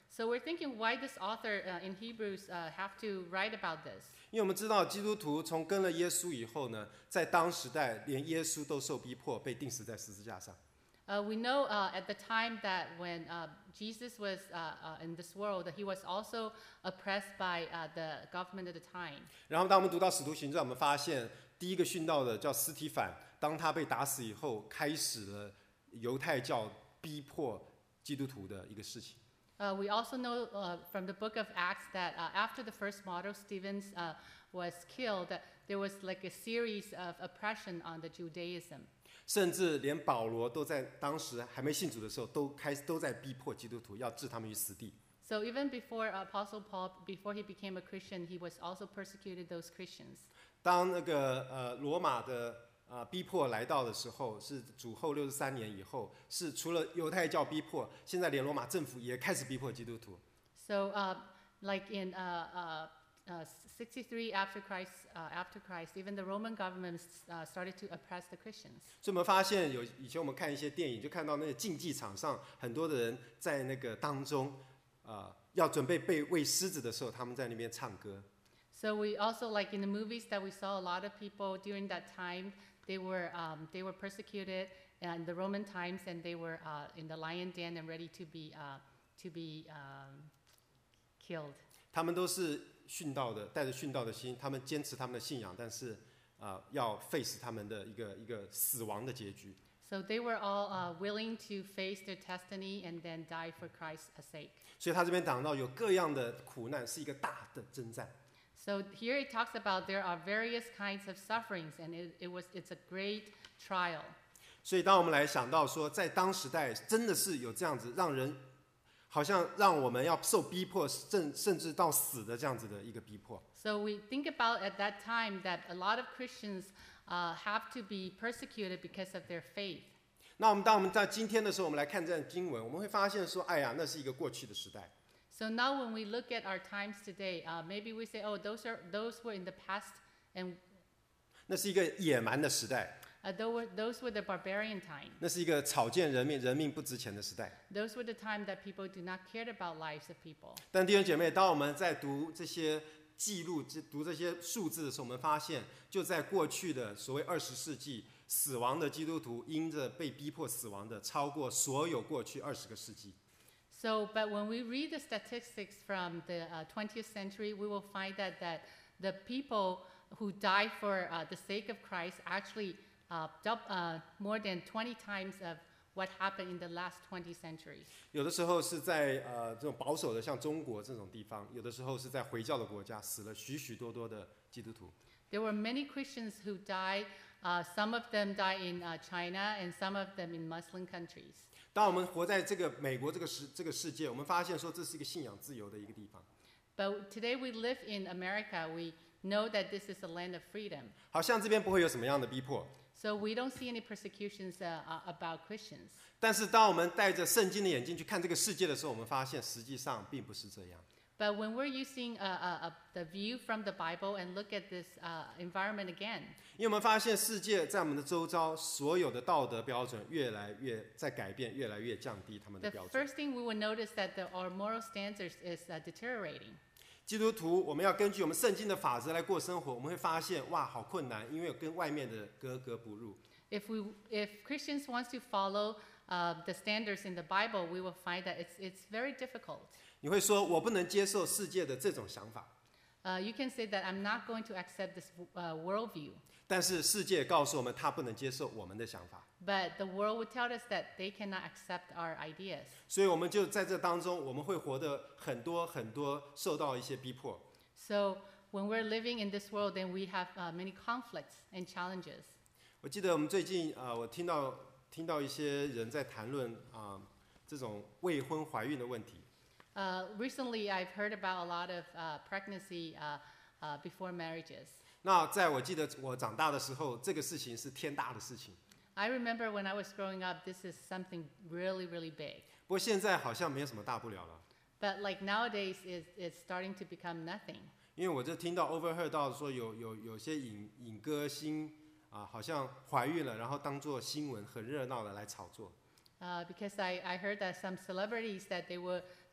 Speaker 2: So we're thinking why this author uh, in Hebrews uh, have to write about this.
Speaker 1: 因为我们知道基督徒从跟了耶稣以后呢，在当时代连耶稣都受逼迫，被钉死在十字架上。
Speaker 2: Uh, we know uh, at the time that when uh, Jesus was uh, uh, in this world, that he was also oppressed by uh, the government at the time.
Speaker 1: 然后当我们读到使徒行传，我们发现第一个殉道的叫司提反，当他被打死以后，开始了犹太教逼迫基督徒的一个事情。
Speaker 2: Uh, we also know uh, from the book of Acts that uh, after the first martyr, Stephen uh, was killed, that there was like a series of oppression on the Judaism.
Speaker 1: 甚至连保罗都在当时还没信主的时候，都开始都在逼迫基督徒，要置他们于死地。
Speaker 2: So even before Apostle Paul, before he became a Christian, he was also persecuted those Christians.
Speaker 1: 当那个呃罗马的呃逼迫来到的时候，是主后六十三年以后，是除了犹太教逼迫，现在连罗马政府也开始逼迫基督徒。
Speaker 2: So uh, like in uh, uh, uh, sixty-three after Christ, uh, after Christ, even the Roman government uh, started to oppress the Christians.
Speaker 1: 所以我们发现有以前我们看一些电影，就看到那个竞技场上很多的人在那个当中，呃，要准备被喂狮子的时候，他们在那边唱歌。
Speaker 2: So we also, like in the movies that we saw, a lot of people during that time, they were um, they were persecuted in the Roman times, and they were uh, in the lion den and ready to be uh, to be um, killed.
Speaker 1: 他们都是殉道的，带着殉道的心，他们坚持他们的信仰，但是啊、呃，要 face 他们的一个一个死亡的结局。
Speaker 2: So they were all uh, willing to face their destiny and then die for Christ's sake.
Speaker 1: 所以他这边讲到有各样的苦难，是一个大的征战。
Speaker 2: So here it talks about there are various kinds of sufferings, and it, it was it's a great trial.
Speaker 1: 所以当我们来想到说，在当时代真的是有这样子让人好像让我们要受逼迫，甚甚至到死的这样子的一个逼迫。
Speaker 2: So we think about at that time that a lot of Christians uh, have to be persecuted because of their faith.
Speaker 1: 那我们当我们在今天的时候，我们来看这段经文，我们会发现说，哎呀，那是一个过去的时代。
Speaker 2: So now when we look at our times today, uh, maybe we say, oh, those are those were in the past, and
Speaker 1: 那是一个野蛮的时代。
Speaker 2: Uh, those, were, those were the barbarian time.
Speaker 1: 那是一个草菅人命、人命不值钱的时代。
Speaker 2: Those were the time that people do not care about lives of people.
Speaker 1: 但弟兄姐妹，当我们在读这些记录、读这些数字的时候，我们发现，就在过去的所谓二十世纪，死亡的基督徒因着被逼迫死亡的，超过所有过去二十个世纪。
Speaker 2: So, but when we read the statistics from the uh, twentieth century, we will find that that the people who die for uh, the sake of Christ actually uh, dub, uh, more than twenty times of what happened in the last twenty centuries.
Speaker 1: 有的时候是在呃这种保守的，像中国这种地方；有的时候是在回教的国家，死了许许多多的基督徒。
Speaker 2: There were many Christians who died. Uh, some of them died in uh, China, and some of them in Muslim countries.
Speaker 1: 当我们活在这个美国这个世这个世界，我们发现说这是一个信仰自由的一个地方。
Speaker 2: But today we live in America. We know that this is a land of freedom.
Speaker 1: 好像这边不会有什么样的逼迫。
Speaker 2: So we don't see any persecutions uh, uh, about Christians.
Speaker 1: 但是当我们戴着圣经的眼睛去看这个世界的时候，我们发现实际上并不是这样。
Speaker 2: But when we're using uh, uh, uh, the view from the Bible and look at this uh, environment again,
Speaker 1: 因为我们发现世界在我们的周遭，所有的道德标准越来越在改变，越来越降低他们的
Speaker 2: the
Speaker 1: 标准。
Speaker 2: first thing we will notice that the, our moral standards is uh, deteriorating.
Speaker 1: 基督徒，我们要根据我们圣经的法则来过生活，我们会发现哇，好困难，因为跟外面的格格不入。
Speaker 2: If we, if Christians want to follow uh, the standards in the Bible, we will find that it's it's very difficult.
Speaker 1: 你会说，我不能接受世界的这种想法。
Speaker 2: Uh, you can say that I'm not going to accept this uh, worldview.
Speaker 1: 但是世界告诉我们，他不能接受我们的想法。
Speaker 2: But the world would tell us that they cannot accept our ideas.
Speaker 1: 所以我们就在这当中，我们会活得很多很多受到一些逼迫。
Speaker 2: So when we're living in this world, then we have uh, many conflicts and challenges.
Speaker 1: 我记得我们最近啊、呃，我听到听到一些人在谈论啊、呃、这种未婚怀孕的问题。
Speaker 2: Uh, recently, I've heard about a lot of uh, pregnancy uh, uh, before marriages.
Speaker 1: 那在我记得我长大的时候，这个事情是天大的事情。
Speaker 2: I remember when I was growing up, this is something really, really big.
Speaker 1: 不过现在好像没有什么大不了了。
Speaker 2: But like nowadays, it's, it's starting to become nothing.
Speaker 1: 因为我就听到 overheard 到说有有有些影影歌星啊，好像怀孕了，然后当做新闻很热闹的来炒作。
Speaker 2: Uh, because I, I heard that some celebrities that they were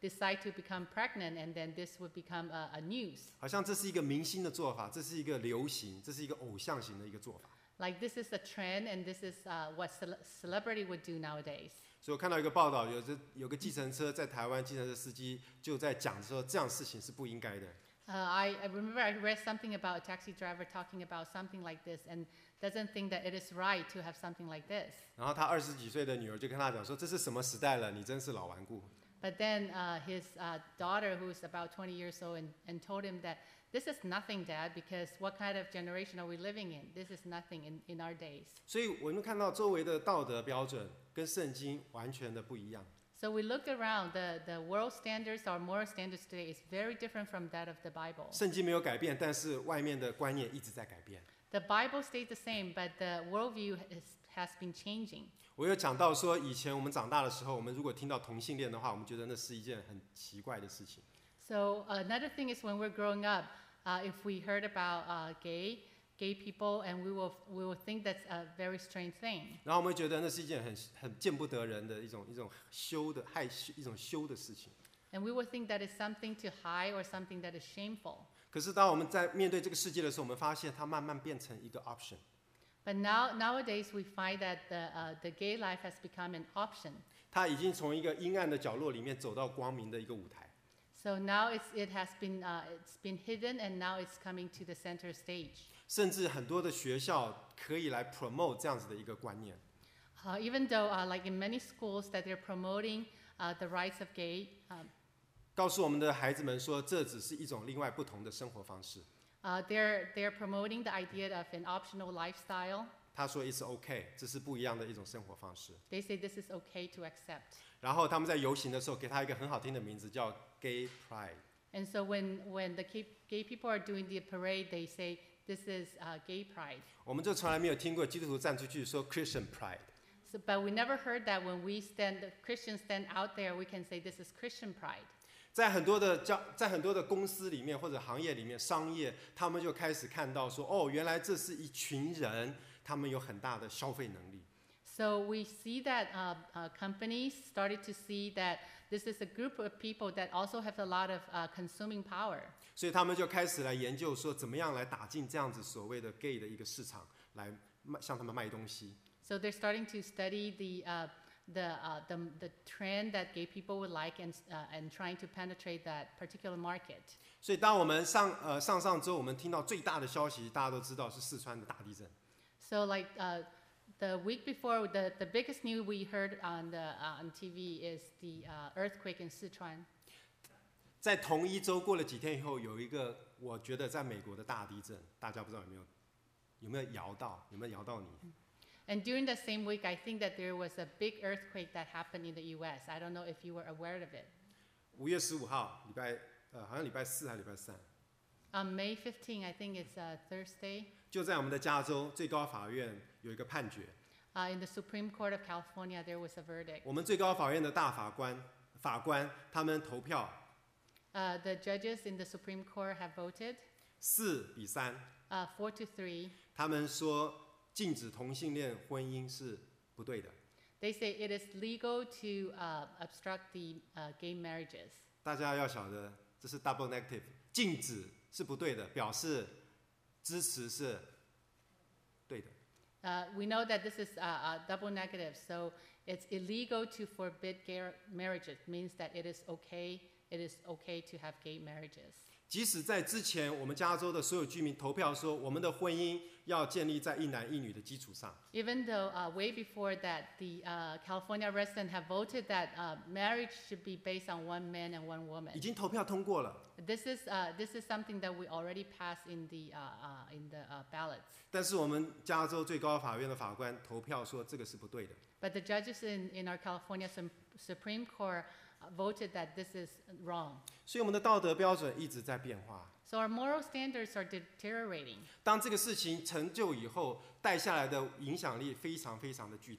Speaker 2: decide to become pregnant, and then this would become a, a news.
Speaker 1: 好像这是一个明星的做法，这是一个流行，这是一个偶像型的一个做法。
Speaker 2: Like this is a trend, and this is uh, what cele- celebrity would do nowadays.
Speaker 1: 所以我看到一个报道，有这有个计程车在台湾，计程车司机就在讲说，这样事情是不应该的。
Speaker 2: Uh, I, I remember I read something about a taxi driver talking about something like this, and doesn't think that it is right to have something like this.
Speaker 1: 然后他二十几岁的女儿就跟他讲说，这是什么时代了？你真是老顽固。
Speaker 2: But then uh, his uh, daughter, who's about twenty years old, and, and told him that this is nothing, Dad, because what kind of generation are we living in? This is nothing in, in our days.
Speaker 1: 所以我们看到周围的道德标准跟圣经完全的不一样。
Speaker 2: So we looked around, the, the world standards, our moral standards today is very different from that of the Bible.
Speaker 1: 圣经没有改变，但是外面的观念一直在改变。
Speaker 2: The Bible stays the same, but the worldview is, has been changing.
Speaker 1: 我有讲到说，以前我们长大的时候，我们如果听到同性恋的话，我们觉得那是一件很奇怪的事情。
Speaker 2: So another thing is when we're growing up, uh, if we heard about uh, gay, gay people, and we will we will think that's a very strange thing.
Speaker 1: 然后我们会觉得那是一件很很见不得人的一种一种羞的害羞一种羞的事情。
Speaker 2: And we will think that it's something to hide or something that is shameful.
Speaker 1: 可是当我们在面对这个世界的时候，我们发现它慢慢变成一个 option。
Speaker 2: But now nowadays we find that the uh, the gay life has become an option.
Speaker 1: 它已经从一个阴暗的角落里面走到光明的一个舞台。
Speaker 2: So now it's it has been uh, it's been hidden, and now it's coming to the center stage.
Speaker 1: 甚至很多的学校可以来 promote 这样子的一个观念。
Speaker 2: Uh, even though uh, like in many schools that they're promoting uh, the rights of gay. Um,
Speaker 1: 告诉我们的孩子们说，这只是一种另外不同的生活方式。
Speaker 2: Uh, they're, they're promoting the idea of an optional lifestyle.
Speaker 1: 他说 "It's okay"， 这是不一样的一种生活方式。
Speaker 2: They say this is okay to accept.
Speaker 1: 然后他们在游行的时候，给他一个很好听的名字，叫 Gay Pride。
Speaker 2: And so when, when the gay, gay people are doing the parade, they say this is uh, gay pride.
Speaker 1: 我们就从来没有听过基督徒站出去说 Christian Pride。
Speaker 2: So, but we never heard that when we stand, the Christians stand out there, we can say this is Christian pride.
Speaker 1: 在很多的教，在很多的公司里面或者行业里面，商业他们就开始看到说，哦，原来这是一群人，他们有很大的消费能力。
Speaker 2: So we see that uh, uh, companies started to see that this is a group of people that also have a lot of uh, consuming power.
Speaker 1: 所以他们就开始来研究说，怎么样来打进这样子所谓的 gay 的一个市场，来卖向他们卖东西。
Speaker 2: So they're starting to study the uh, the, uh, the the trend that gay people would like, and uh, and trying to penetrate that particular market.
Speaker 1: 所以当我们上呃上上周我们听到最大的消息，大家都知道是四川的大地震。
Speaker 2: So like uh, the week before, the, the biggest news we heard on the uh, on T V is the uh, earthquake in Sichuan.
Speaker 1: 在同一周过了几天以后，有一个我觉得在美国的大地震，大家不知道有没有有没有摇到，有没有摇到你？
Speaker 2: And during the same week, I think that there was a big earthquake that happened in the U S. I don't know if you were aware of it.
Speaker 1: 五月十五号，礼拜呃好像礼拜四还是礼拜三，
Speaker 2: On May fifteenth, I think it's a Thursday,
Speaker 1: 就在我们的加州最高法院有一个判决。
Speaker 2: uh, in the Supreme Court of California, there was a verdict.
Speaker 1: 我们最高法院的大法官法官他们投票
Speaker 2: Uh, the judges in the Supreme Court have voted
Speaker 1: 四比三，
Speaker 2: uh, four to three.
Speaker 1: 他们说禁止同性恋婚姻是不对的。
Speaker 2: They say it is legal to uh, obstruct the uh, gay marriages.
Speaker 1: 大家要晓得，这是 double negative， 禁止是不对的，表示支持是对的。
Speaker 2: Uh, we know that this is uh, uh, double negative, so it's illegal to forbid gay marriages. It means that it is okay. It is okay to have gay marriages.
Speaker 1: 即使在之前，我们加州的所有居民投票说，我们的婚姻要建立在一男一女的基础上。
Speaker 2: Even though uh, way before that, the uh, California residents have voted that uh, marriage should be based on one man and one woman.
Speaker 1: 已经投票通过了，
Speaker 2: This is uh, this is something that we already passed in the uh, uh, in the uh, ballots.
Speaker 1: 但是我们加州最高法院的法官投票说这个是不对的。
Speaker 2: But the judges in, in our California Sum- Supreme Court uh, voted that this is wrong.
Speaker 1: 所以我们的道德标准一直在变化。
Speaker 2: So our moral standards are deteriorating.
Speaker 1: 当这个事情成就以后，带下来的影响力非常非常的巨大。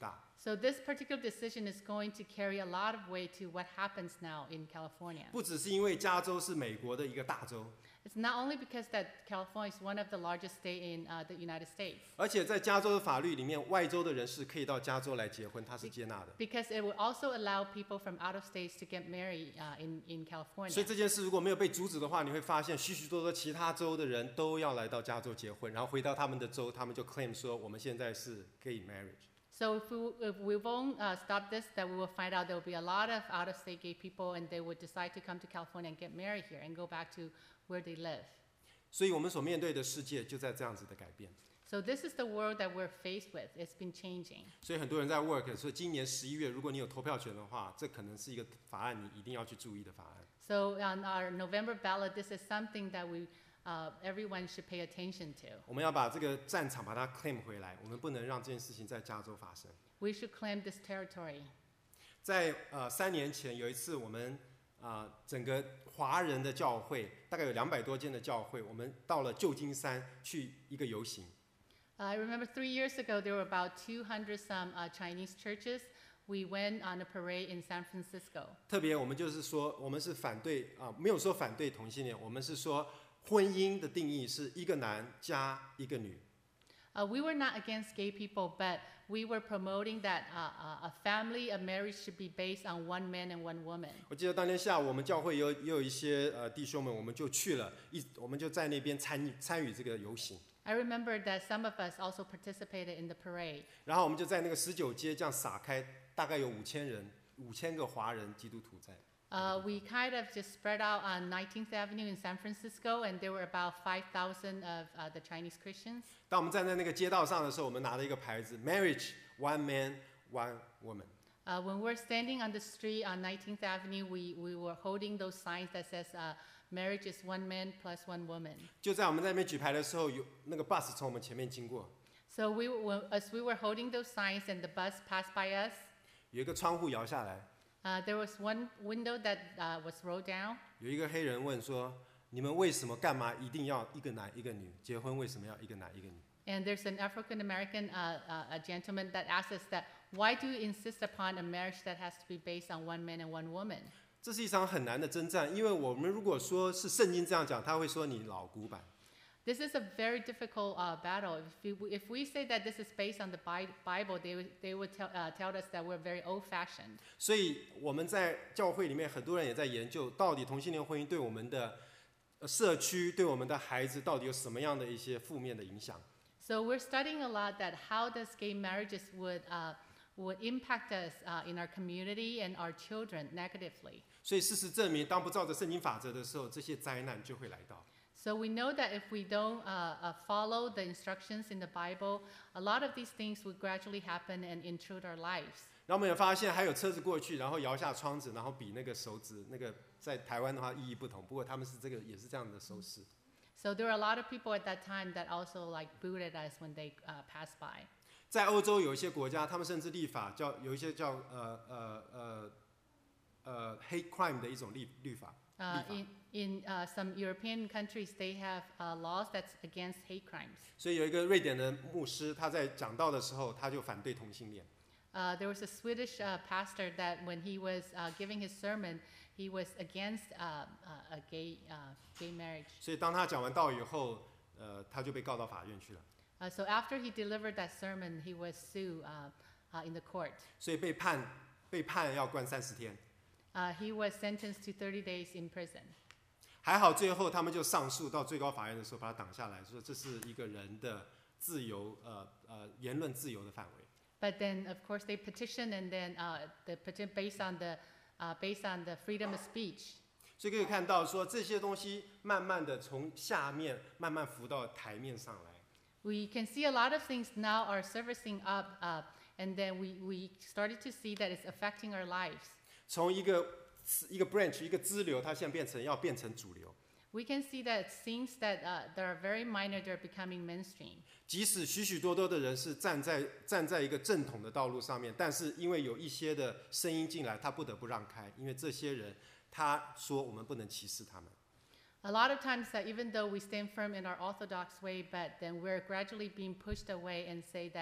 Speaker 2: So this particular decision is going to carry a lot of weight to what happens now in California.
Speaker 1: 不只是因为加州是美国的一个大州，
Speaker 2: It's not only because that California is one of the largest states in uh, the United States,
Speaker 1: 而且在加州的法律里面，外州的人士可以到加州来结婚，他是接纳的。
Speaker 2: because it will also allow people from out of states to get married uh, in, in
Speaker 1: 所
Speaker 2: California.
Speaker 1: 以这件事如果没有被阻止的话，你会发现许许多多其他州的人都要来到加州结婚，然后回到他们的州，他们就 claim 说我们现在是 gay marriage。
Speaker 2: So if we, if we won't uh, stop this, then we will find out there will be a lot of out-of-state gay people, and they would decide to come to California and get married here and go back to where they live.
Speaker 1: 所以我们所面对的世界就在这样子的改变。
Speaker 2: So this is the world that we're faced with. It's been changing.
Speaker 1: 所以很多人在 work 说，今年十一月，如果你有投票权的话，这可能是一个法案，你一定要去注意的法案。
Speaker 2: So on our November ballot, this is something that we, uh, everyone should pay attention to.
Speaker 1: 我们要把这个战场把它 claim 回来，我们不能让这件事情在加州发生。
Speaker 2: We should claim this territory.
Speaker 1: 在呃三年前有一次，我们啊、呃、整个华人的教会大概有两百多间的教会，我们到了旧金山去一个游行。
Speaker 2: Uh, I remember three years ago, there were about two hundred some uh, Chinese churches. We went on a parade in San Francisco.
Speaker 1: 特别我们就是说，我们是反对啊、没有说反对同性恋，我们是说婚姻的定义是一个男加一个女。
Speaker 2: Uh, we were not against gay people, but we were promoting that uh, uh, a family, a marriage should be based on one man and one woman.
Speaker 1: 我记得当天下午，我们教会也有也有一些呃弟兄们，我们就去了，一我们就在那边参与参与这个游行。
Speaker 2: I remember that some of us also participated in the parade.
Speaker 1: 然后我们就在那个十九街这样撒开，大概有五千人，五千个华人基督徒在。
Speaker 2: Uh, we kind of just spread out on nineteenth Avenue in San Francisco, and there were about five thousand of uh, the Chinese Christians.
Speaker 1: 当我们站在那个街道上的时候，我们拿了一个牌子 ，Marriage one man one woman。
Speaker 2: Uh, when we're standing on the street on nineteenth Avenue, we, we were holding those signs that says uh, marriage is one man plus one woman.
Speaker 1: 就在我们在那边举牌的时候，有那个 bus 从我们前面经过，
Speaker 2: So we, were- as we were holding those signs and the bus passed by us,
Speaker 1: 有一个窗户摇下来，
Speaker 2: uh, there was one window that uh, was rolled down.
Speaker 1: 有一个黑人问说：“你们为什么干嘛一定要一个男一个女？结婚为什么要一个男一个女？”
Speaker 2: And there's an African American uh, uh, a gentleman that asked us that, why do you insist upon a marriage that has to be based on one man and one woman?
Speaker 1: 这是一场很难的征战，因为我们如果说是圣经这样讲，他会说你老古板。
Speaker 2: This is a very difficult uh, battle. If, you, if we say that this is based on the Bi- Bible, they would, they would tell, uh, tell us that we're very old-fashioned.
Speaker 1: 所以我们在教会里面，很多人也在研究，到底同性恋婚姻对我们的呃社区、对我们的孩子，到底有什么样的一些负面的影响？
Speaker 2: So we're studying a lot that how does gay marriages would, uh, would impact us uh, in our community and our children negatively.
Speaker 1: 所以事实证明，当不照着圣经法则的时候，这些灾难就会来到。
Speaker 2: So we know that if we don't uh, uh, follow the instructions in the Bible, a lot of these things would gradually happen and intrude our lives.
Speaker 1: 然后我们也发现，还有车子过去，然后摇下窗子，然后比那个手指，那个在台湾的话意义不同，不过他们是这个也是这样的手势。
Speaker 2: So there were a lot of people at that time that also like booted us when they uh, passed by.
Speaker 1: 在欧洲有一些国家，他们甚至立法叫有一些叫呃呃呃呃 hate crime 的一种立律法。
Speaker 2: Uh,
Speaker 1: 立法
Speaker 2: in in uh, some European countries, they have uh, laws that's against hate crimes.
Speaker 1: 所以有一个瑞典的牧师，他在讲道的时候，他就反对同性恋。
Speaker 2: Uh, there was a Swedish uh, pastor that when he was uh, giving his sermon, he was against uh, uh, a gay uh, gay marriage.
Speaker 1: 所以当他讲完道以后，呃，他就被告到法院去了。
Speaker 2: Uh, so after he delivered that sermon, he was sued uh, uh, in the court.
Speaker 1: 所以被判被判要关三十天。
Speaker 2: Uh, he was sentenced to thirty days in prison.
Speaker 1: 还好最后他们就上诉到最高法院的时候，把他挡下来，说这是一个人的自由，呃呃言论自由的范围。
Speaker 2: But then, of course, they petitioned, and then uh, the petition based on the uh, based on the freedom of speech.
Speaker 1: 所以可以看到说这些东西慢慢的从下面慢慢浮到台面上来。
Speaker 2: We can see a lot of things now are surfacing up, uh, and then we, we started to see that it's affecting our lives.
Speaker 1: 从一个一个 branch 一个支流，它现在变成要变成主流。
Speaker 2: We can see that things that uh, that are very minor, they're becoming mainstream.
Speaker 1: 即使许许多多的人是站在站在一个正统的道路上面，但是因为有一些的声音进来，他不得不让开，因为这些人他说我们不能歧视他们。
Speaker 2: A lot of times that even though we stand firm in our orthodox way, but then we're gradually being pushed away and say that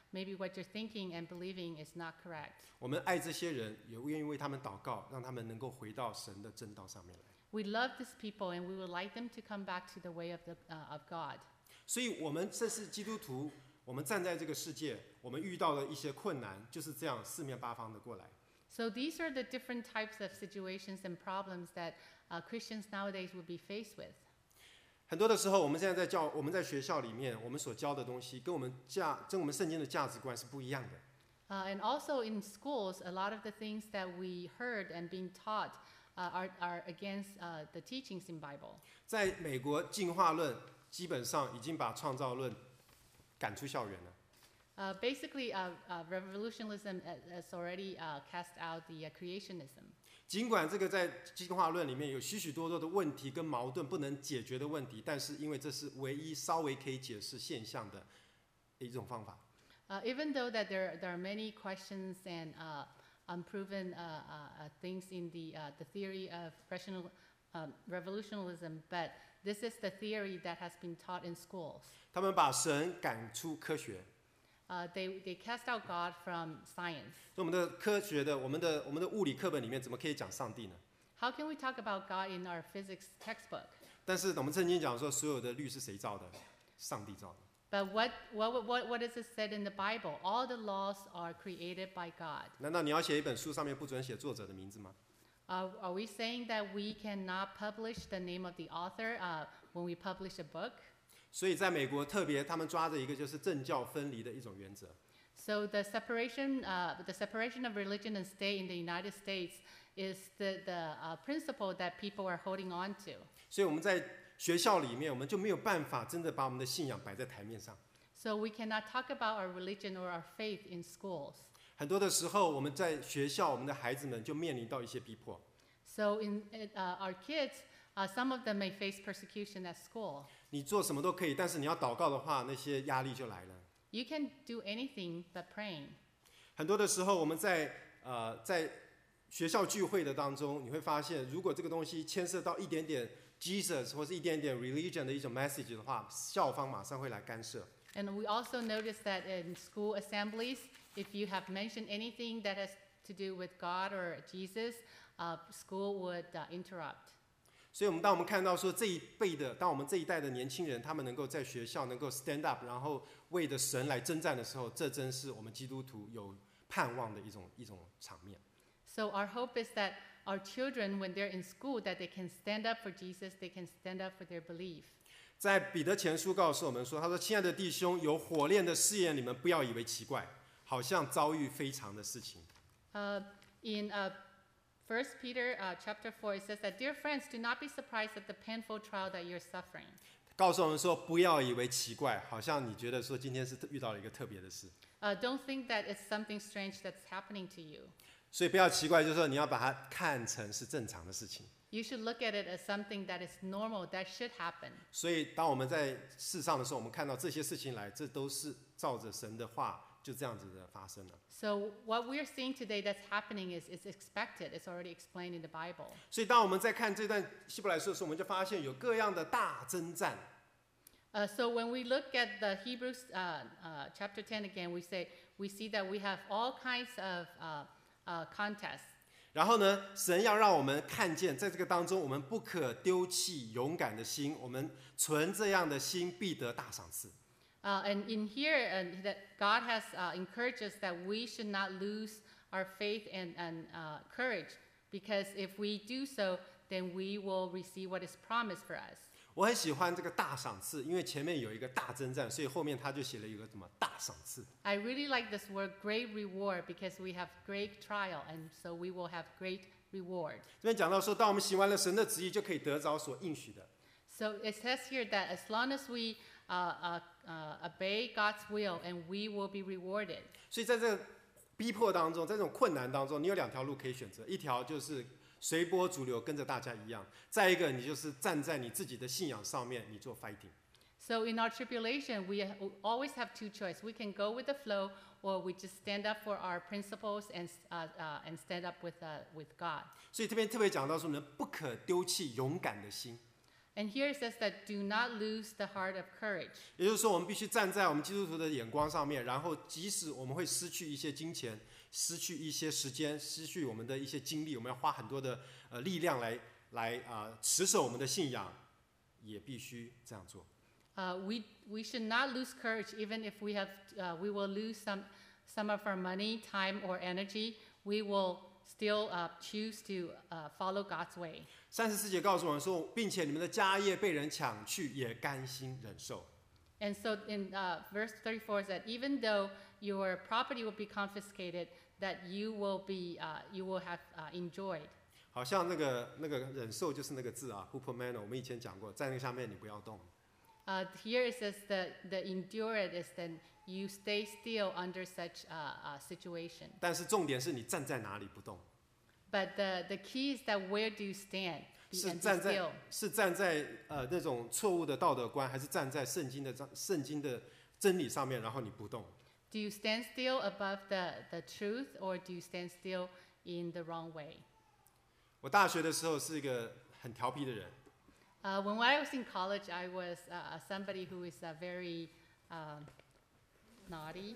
Speaker 2: maybe what you're thinking and believing is not correct.
Speaker 1: 我们爱这些人，也愿意为他们祷告，让他们能够回到神的正道上面来。
Speaker 2: We love these people and we would like them to come back to the way of, the, uh, of God.
Speaker 1: 所以，我们这是基督徒，我们站在这个世界，我们遇到的一些困难，就是这样四面八方的过来。
Speaker 2: So these are the different types of situations and problems that uh, Christians nowadays would be faced with.
Speaker 1: 很多的时候，我们现在在教，我们在学校里面，我们所教的东西，跟我们价，跟我们圣经的价值观是不一样的。
Speaker 2: Uh, and also in schools, a lot of the things that we heard and being taught uh, are, are against uh, the teachings in Bible.
Speaker 1: 在美国，进化论基本上已经把创造论赶出校园了。
Speaker 2: Uh, basically, uh, uh, revolutionism has already uh, cast out the uh, creationism.
Speaker 1: 尽管这个在进化论里面有许许多多的问题跟矛盾不能解决的问题，但是因为这是唯一稍微可以解释现象的一种方法。
Speaker 2: Uh, even though that there, there are many questions and uh, unproven uh, uh, things in the, uh, the theory of rational, um, revolutionism, but this is the theory that has been taught in schools.
Speaker 1: 他们把神赶出科学。
Speaker 2: Uh, they, they cast out God from science.
Speaker 1: 所以我们的科学的，我们的我们的物理课本里面怎么可以讲上帝呢？
Speaker 2: How can we talk about God in our physics textbook?
Speaker 1: 但是我们圣经讲说，所有的律是谁造的？上帝造的。
Speaker 2: But what, what, what, what is it said in the Bible? All the laws are created by God.
Speaker 1: 难道你要写一本书上面不准写作者的名字吗？
Speaker 2: Uh, are we saying that we cannot publish the name of the author uh, when we publish a book?
Speaker 1: 所以在美国特别他们抓着一个就是政教分离的一种原则。
Speaker 2: So the separation, uh, the separation of religion and state in the United States is the, the uh, principle that people are holding on to.
Speaker 1: 所以我们在学校里面，我们就没有办法真的把我们的信仰摆在台面上。
Speaker 2: So we cannot talk about our religion or our faith in schools.
Speaker 1: 很多的时候，我们在学校，我们的孩子们就面临到一些逼迫。
Speaker 2: So in uh, our kids, uh, some of them may face persecution at school.
Speaker 1: 你做什么都可以，但是你要祷告的话，那些压力就来了。
Speaker 2: You can do anything but praying.
Speaker 1: 很多的时候，我们在呃在学校聚会的当中，你会发现，如果这个东西牵涉到一点点 Jesus 或是一点点 religion 的一种 message 的话，校方马上会来干涉。
Speaker 2: And we also notice that in school assemblies, if you have mentioned anything that has to do with God or Jesus, uh, school would uh, interrupt.
Speaker 1: 所以，我们当我们看到说这一辈的，当我们这一代的年轻人，他们能够在学校能够 stand up， 然后为着神来征战的时候，这真是我们基督徒有盼望的一种一种场面。
Speaker 2: So our hope is that our children, when they're in school, that they can stand up for Jesus, they can stand up for their belief.
Speaker 1: 在彼得前书告诉我们说，他说：“亲爱的弟兄，有火炼的试验，你们不要以为奇怪，好像遭遇非常的事情。”
Speaker 2: Uh, in uh, First Peter uh, chapter four, it says that, "Dear friends, do not be surprised at the painful trial that you're suffering."
Speaker 1: 告诉我们说，不要以为奇怪，好像你觉得说今天是遇到了一个特别的事。
Speaker 2: Uh, don't think that it's something strange that's happening to you.
Speaker 1: 所以不要奇怪，就是说你要把它看成是正常的事情。
Speaker 2: You should look at it as something that is normal, that should happen.
Speaker 1: 所以当我们在世上的时候，我们看到这些事情来，这都是照着神的话就这样子的发生了。
Speaker 2: So what we're seeing today that's happening is, is expected. It's already explained in the Bible.
Speaker 1: 所以当我们在看这段希伯来书的时候，我们就发现有各样的大征战。
Speaker 2: Uh, so when we look at the Hebrews uh, uh, chapter ten again, we say we see that we have all kinds of uh, uh, contests.
Speaker 1: 然后呢，神要让我们看见，在这个当中，我们不可丢弃勇敢的心，我们存这样的心，必得大赏赐。
Speaker 2: Uh, and in here, uh, that God has uh, encouraged us that we should not lose our faith and, and uh, courage, because if we do so, then we will receive what is promised for us.
Speaker 1: 我很喜欢这个大赏赐，因为前面有一个大征战，所以后面他就写了一个什么大赏赐。
Speaker 2: I really like this word, great reward, because we have great trial, and so we will have great reward.
Speaker 1: 这边讲到说，当我们行完了神的旨意，就可以得着所应许的。
Speaker 2: So it says here that as long as we uh, uh, uh, obey God's will, and we will be rewarded.
Speaker 1: 所以在这个逼迫当中，在这种困难当中，你有两条路可以选择，一条就是随波逐流，跟着大家一样；再一个，你就是站在你自己的信仰上面，你做 fighting。
Speaker 2: So in our tribulation, we always have two choices. We can go with the flow, or we just stand up for our principles and uh, uh, and stand up with uh, with God.
Speaker 1: 所以这边特别讲到说，呢，不可丢弃勇敢的心。
Speaker 2: And here it says that do not lose the heart of courage.
Speaker 1: 也就是说，我们必须站在我们基督徒的眼光上面，然后即使我们会失去一些金钱，失去一些时间，失去我们的一些精力，我们要花很多的呃力量来来啊、呃、持守我们的信仰，也必须这样做。
Speaker 2: Uh, we we should not lose courage, even if we have uh, we will lose some some of our money, time, or energy. We will still uh, choose to uh, follow God's way.
Speaker 1: 三十四节告诉我们说，并且你们的家业被人抢去，也甘心忍受。
Speaker 2: And so in uh, verse thirty-four is that even though your property will be confiscated, that you will be uh, you will have uh, enjoyed.
Speaker 1: 好像那个那个忍受就是那个字啊 ，hupomeno， 我们以前讲过，在那个下面你不要动。
Speaker 2: Uh, here it says that the endure it is that you stay still under such a uh, uh, situation.
Speaker 1: 但是重点是你站在哪里不动。
Speaker 2: But the the key is that where do you stand?
Speaker 1: 是
Speaker 2: And be
Speaker 1: 站在
Speaker 2: still.
Speaker 1: 是站在呃那种错误的道德观，还是站在圣经的圣经的真理上面，然后你不动？
Speaker 2: Do you stand still above the the truth, or do you stand still in the wrong way?
Speaker 1: 我大学的时候是一个很调皮的人，
Speaker 2: Uh, when I was in college, I was uh, somebody who is uh, very um, naughty.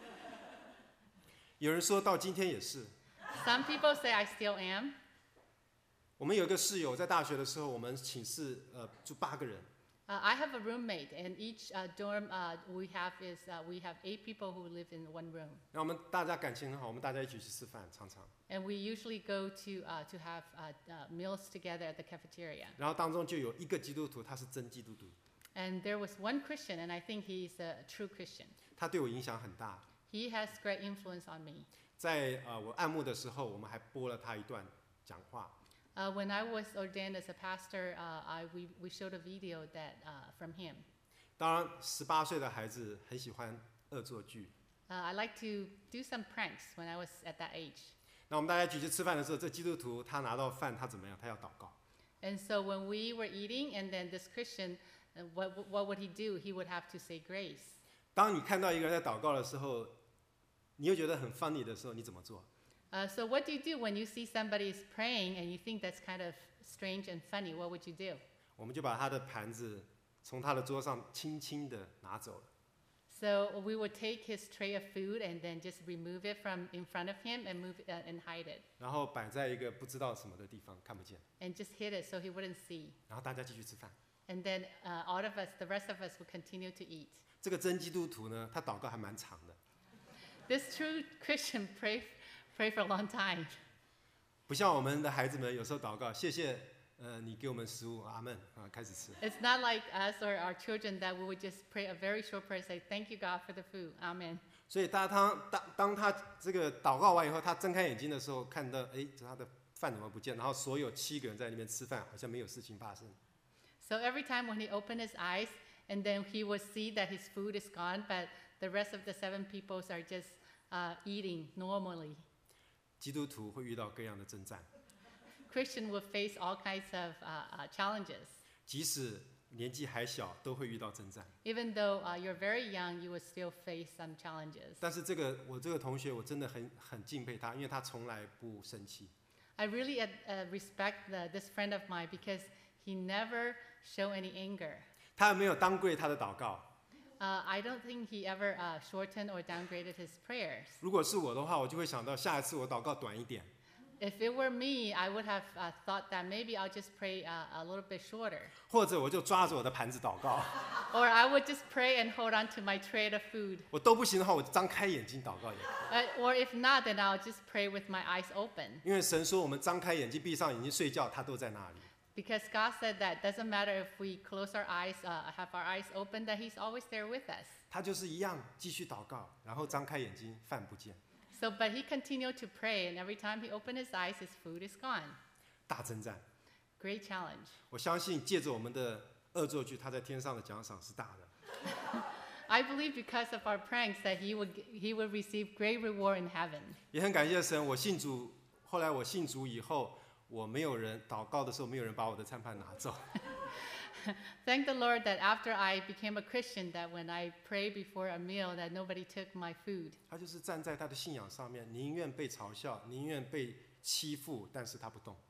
Speaker 1: 有人说到今天也是。
Speaker 2: Some people say I still am.
Speaker 1: 我们有一个室友，在大学的时候，我们寝室呃住八个人，
Speaker 2: Uh, I have a roommate, and each uh, dorm uh, we have is uh, we have eight people who live in one room,
Speaker 1: 然后我们大家感情很好，我们大家一起去吃饭，常常。
Speaker 2: and we usually go to uh, to have uh, uh, meals together at the cafeteria.
Speaker 1: 然后当中就有一个基督徒，他是真基督徒，
Speaker 2: And there was one Christian, and I think he's a true Christian.
Speaker 1: 他对我影响很大。
Speaker 2: He has great influence on me.
Speaker 1: 在呃我按牧的时候，我们还播了他一段讲话。
Speaker 2: Uh, when I was ordained as a pastor, uh, I, we, we showed a video that uh, from him.
Speaker 1: 当然，十八岁的孩子很喜欢恶作剧。
Speaker 2: Uh, I like to do some pranks when I was at that age.
Speaker 1: 那我们大家一起去吃饭的时候，这基督徒他拿到饭，他怎么样？他要祷告。
Speaker 2: And so when we were eating, and then this Christian, uh, what, what would he do? He would have to say grace.
Speaker 1: 当你看到一个人在祷告的时候，你又觉得很 funny 的时候，你怎么做？
Speaker 2: Uh, so what do you do when you see somebody is praying and you think that's kind of strange and funny? What would you do?
Speaker 1: 我们就把他的盘子从他的桌上轻轻地拿走了。
Speaker 2: So we would take his tray of food and then just remove it from in front of him and move it, uh, and hide it,
Speaker 1: 然后摆在一个不知道什么的地方，看不见。
Speaker 2: and just hid it so he wouldn't see.
Speaker 1: 然后大家继续吃饭。
Speaker 2: And then uh, all of us, the rest of us, would continue to eat.
Speaker 1: 这个真基督徒呢，他祷告还蛮长的，
Speaker 2: This true Christian prayed pray for a long time.
Speaker 1: 不像我们的孩子们有时候祷告，谢谢呃你给我们食物，阿门啊，开始吃。
Speaker 2: It's not like us or our children that we would just pray a very short prayer, say, "Thank you, God, for the food." Amen.
Speaker 1: 所以当他当当他这个祷告完以后，他睁开眼睛的时候，看到哎他的饭怎么不见？然后所有七个人在那边吃饭，好像没有事情发生。
Speaker 2: So every time when he opened his eyes, and then he would see that his food is gone, but the rest of the seven peoples are just uh, eating normally.
Speaker 1: 基督徒会遇到各样的征战，
Speaker 2: Christian will face all kinds of uh, uh, challenges.
Speaker 1: 即使年纪还小，都会遇到征战。
Speaker 2: Even though uh, you're very young, you will still face some challenges.
Speaker 1: 但是这个我这个同学，我真的很很敬佩他，因为他从来不生气。
Speaker 2: I really uh, uh, respect the, this friend of mine because he never showed any anger.
Speaker 1: 他没有downgrade他的祷告。
Speaker 2: Uh, I don't think he ever uh, shortened or downgraded his prayers.
Speaker 1: 如果是我的话，我就会想到下一次我祷告短一点，
Speaker 2: If it were me, I would have uh, thought that maybe I'll just pray uh, a little bit shorter.
Speaker 1: 或者我就抓着我的盘子祷告。
Speaker 2: Or I would just pray and hold on to my tray of food.
Speaker 1: 我都不行的话，我就张开眼睛祷告也可
Speaker 2: Uh, or if not, then I'll just pray with my eyes open.
Speaker 1: 以。因为神说，我们张开眼睛、闭上眼睛睡觉，他都在那里。
Speaker 2: Because God said that doesn't matter if we close our eyes, uh, have our eyes open, that He's always there with us.
Speaker 1: 他就是一样，继续祷告，然后张开眼睛，饭不见，
Speaker 2: So, but he continued to pray, and every time he opened his eyes, his food is gone.
Speaker 1: 大征战。
Speaker 2: Great challenge.
Speaker 1: 我相信借着我们的恶作剧，他在天上的奖赏是大的。
Speaker 2: I believe because of our pranks that he would he would receive great reward in heaven.
Speaker 1: 也很感谢神，我信主，后来我信主以后，我没有人祷告的时候，没有人把我的餐盘拿走。
Speaker 2: Thank the Lord that after I became a Christian, that when I pray before a meal, that nobody took my food.
Speaker 1: 他就是站在他的信仰上面，宁愿被嘲笑，宁愿被欺负，但是他不动。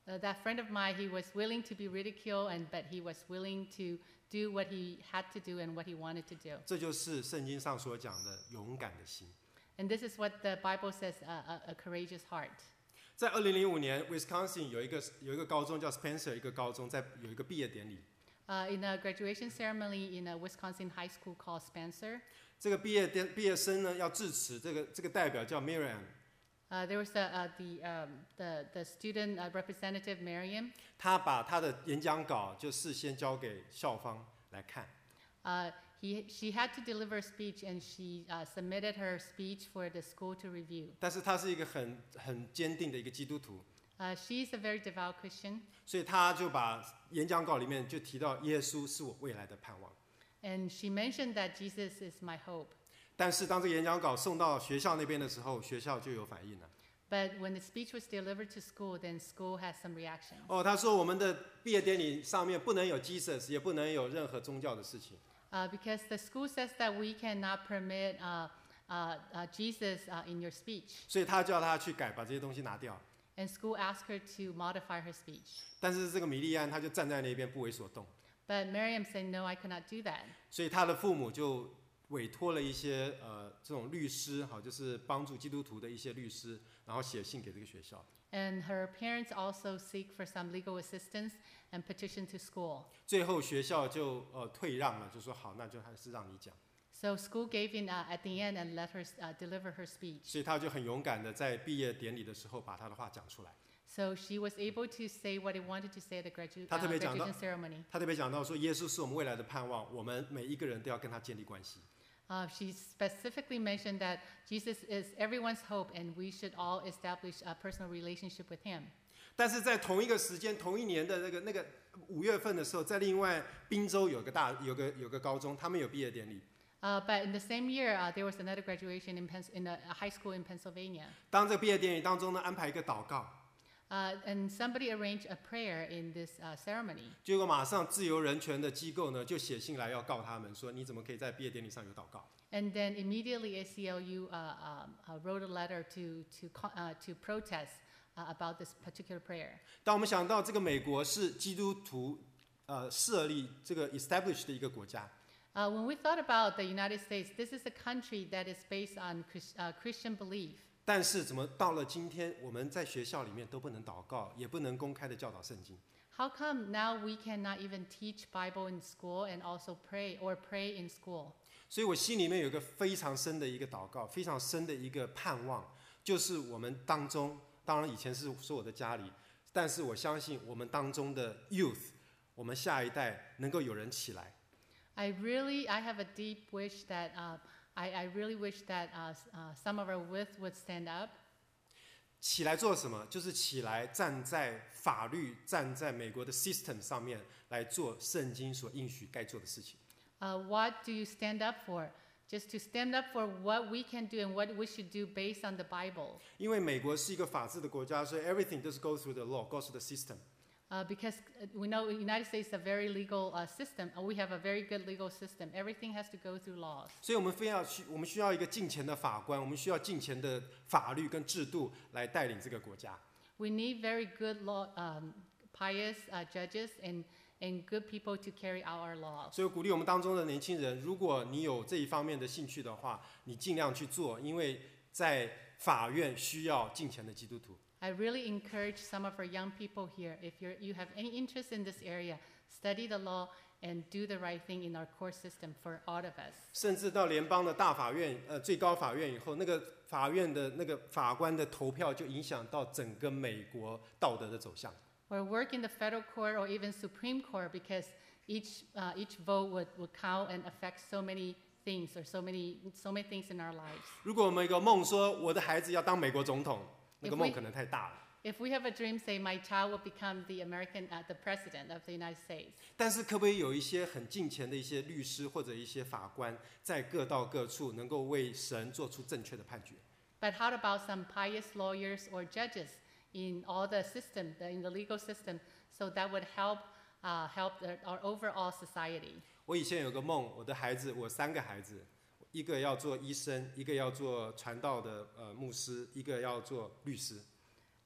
Speaker 2: uh, that friend of mine, he was willing to be ridiculed, and but he was willing to do what he had to do and what he wanted to do.
Speaker 1: 这就是圣经上所讲的勇敢的心。
Speaker 2: And this is what the Bible says, uh, a, a courageous heart.
Speaker 1: 在二零零五年 ，Wisconsin 有一个有一个高中叫 Spencer 一个高中，在有一个毕业典礼。
Speaker 2: Uh, in a graduation ceremony in a Wisconsin high school called Spencer,
Speaker 1: 这个毕业典毕业生呢要致辞，这个这个代表叫 Miriam，
Speaker 2: uh, there was a, uh, the, um, the, the student uh, representative, Miriam.
Speaker 1: 他把他的演讲稿就事先交给校方来看。
Speaker 2: Uh, he, she had to deliver a speech, and she uh, submitted her speech for the school to review.
Speaker 1: 但是他是一个很很坚定的一个基督徒，
Speaker 2: Uh, she's a very devout Christian,
Speaker 1: 所以他就把演讲稿里面就提到耶稣是我未来的盼望。
Speaker 2: and she mentioned that Jesus is my hope.
Speaker 1: 但是当这个演讲稿送到学校那边的时候，学校就有反应了。
Speaker 2: But when the speech was delivered to school, then school has some reactions.
Speaker 1: 哦，他说我们的毕业典礼上面不能有 Jesus， 也不能有任何宗教的事情。
Speaker 2: Uh, because the school says that we cannot permit uh, uh, uh, Jesus uh, in your speech.
Speaker 1: 所以他叫他去改，把这些东西拿掉。
Speaker 2: And school asked her to modify her speech.
Speaker 1: 但是这个米利安他就站在那边不为所动，
Speaker 2: But Miriam said, no, I cannot do that.
Speaker 1: 所以他的父母就委托了一些呃这种律师，好，就是帮助基督徒的一些律师，然后写信给这个学校。
Speaker 2: And her parents also seek for some legal assistance and petition to school.
Speaker 1: 最后学校就呃退让了，就说好，那就还是让你讲。
Speaker 2: So school gave in uh, at the end and let her uh, deliver her speech.
Speaker 1: 所以他就很勇敢的在毕业典礼的时候把他的话讲出来。
Speaker 2: So she was able to say what he wanted to say at the gradu-
Speaker 1: 他特别
Speaker 2: uh,
Speaker 1: 讲到
Speaker 2: graduation ceremony.
Speaker 1: 他特别讲到说，耶稣是我们未来的盼望，我们每一个人都要跟他建立关系。
Speaker 2: Uh, she specifically mentioned that Jesus is everyone's hope, and we should all establish a personal relationship with him.
Speaker 1: 但是在同一个时间、同一年的那个那个五月份的时候，在另外宾州有个大有个有个高中，他们有毕业典礼。
Speaker 2: Uh, but in the same year, uh, there was another graduation in, Pens- in a, a high school in Pennsylvania.
Speaker 1: 当这个毕业典礼当中呢，安排一个祷告，
Speaker 2: Uh, and somebody arranged a prayer in this uh, ceremony.
Speaker 1: 结果马上自由人权的机构呢就写信来要告他们，说你怎么可以在毕业典礼上有祷告？
Speaker 2: And then immediately A C L U uh, um, uh, wrote a letter to, to, co- uh, to protest uh, about this particular prayer.
Speaker 1: 当我们想到这个美国是基督徒呃设立这个 establish 的一个国家，
Speaker 2: Uh, when we thought about the United States, this is a country that is based on Chris- uh, Christian belief.
Speaker 1: 但是怎么到了今天，我们在学校里面都不能祷告，也不能公开的教导圣经？
Speaker 2: How come now we cannot even teach Bible in school and also pray or pray in school?
Speaker 1: 所以我心里面有一个非常深的一个祷告，非常深的一个盼望，就是我们当中，当然以前是说我的家里，但是我相信我们当中的 youth， 我们下一代能够有人起来。
Speaker 2: I really, I have a deep wish that, uh, I, I really wish that uh, s- uh, some of our youth would stand up.
Speaker 1: 起来做什么？就是起来站在法律、站在美国的 system 上面来做圣经所应许该做的事情。
Speaker 2: Uh, what do you stand up for? Just to stand up for what we can do and what we should do based on the Bible.
Speaker 1: 因为美国是一个法治的国家，所以 everything 都是 go through the law, go through the system。
Speaker 2: Uh, because uh, we know the United States is a very legal uh, system, and we have a very good legal system. Everything has to go through laws.
Speaker 1: 所以我们非要需，我们需要一个敬虔的法官，我们需要敬虔的法律跟制度来带领这个国家。
Speaker 2: We need very good law, um, pious uh, judges and, and good people to carry out our laws.
Speaker 1: 所以我鼓励我们当中的年轻人，如果你有这一方面的兴趣的话，你尽量去做，因为在法院需要敬虔的基督徒。
Speaker 2: I really encourage some of our young people here, if you're, you have any interest in this area, study the law and do the right thing in our court system for all of us.
Speaker 1: 甚至到联邦的大法院、呃最高法院以后，那个法院的那个法官的投票就影响到整个美国道德的走向。
Speaker 2: Or work in the federal court or even Supreme Court, because each, uh, each vote would, would count and affect so many things or so many, so many things in our lives.
Speaker 1: 如果我们有一个梦说我的孩子要当美国总统，那个
Speaker 2: If
Speaker 1: 梦
Speaker 2: we-
Speaker 1: 可能太大了。
Speaker 2: If we have a dream, say, my child will become the American, uh, the president of the United States.
Speaker 1: 但是可不可以有一些很敬虔的一些律师或者一些法官，在各道各处能够为神做出正确的判决？
Speaker 2: But how about some pious lawyers or judges in all the system, the, in the legal system, so that would help, uh, help the, our overall society?
Speaker 1: 我以前有个梦，我的孩子，我三个孩子，一个要做医生，一个要做传道的呃牧师，一个要做律师。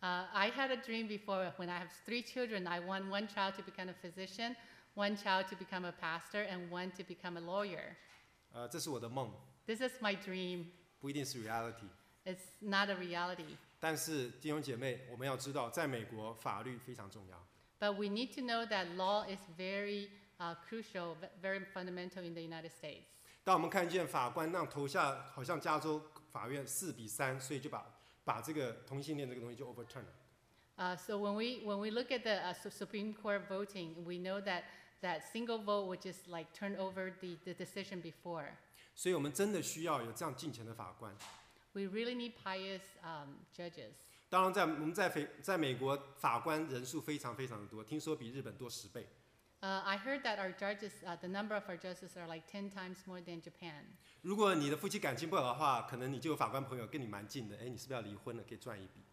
Speaker 2: Uh, I had a dream before when I have three children. I want one child to become a physician, one child to become a pastor, and one to become a lawyer.
Speaker 1: 呃，这是我的梦，
Speaker 2: This is my dream.
Speaker 1: 不一定是 reality。
Speaker 2: It's not a reality.
Speaker 1: 但是弟兄姐妹，我们要知道，在美国法律非常重要。
Speaker 2: But we need to know that law is very uh, crucial, very fundamental in the United States.
Speaker 1: 当我们看见法官让投下，好像加州法院四比三，所以就把把这个同性恋这个东西就 overturn 了。
Speaker 2: Uh, so when we when we look at the uh, Su- Supreme Court voting, we know that that single vote would just like turn over the, the decision before.
Speaker 1: 所以我们真的需要有这样敬虔的法官。
Speaker 2: We really need pious um, judges.
Speaker 1: 当然在，我们在非在美国法官人数非常非常的多，听说比日本多十倍。
Speaker 2: Uh, I heard that our judges, uh, the number of our judges are like ten times more than Japan.
Speaker 1: 如果你的夫妻感情不好的话，可能你就有法官朋友跟你蛮近的，哎，你是不是要离婚了？可以赚一笔。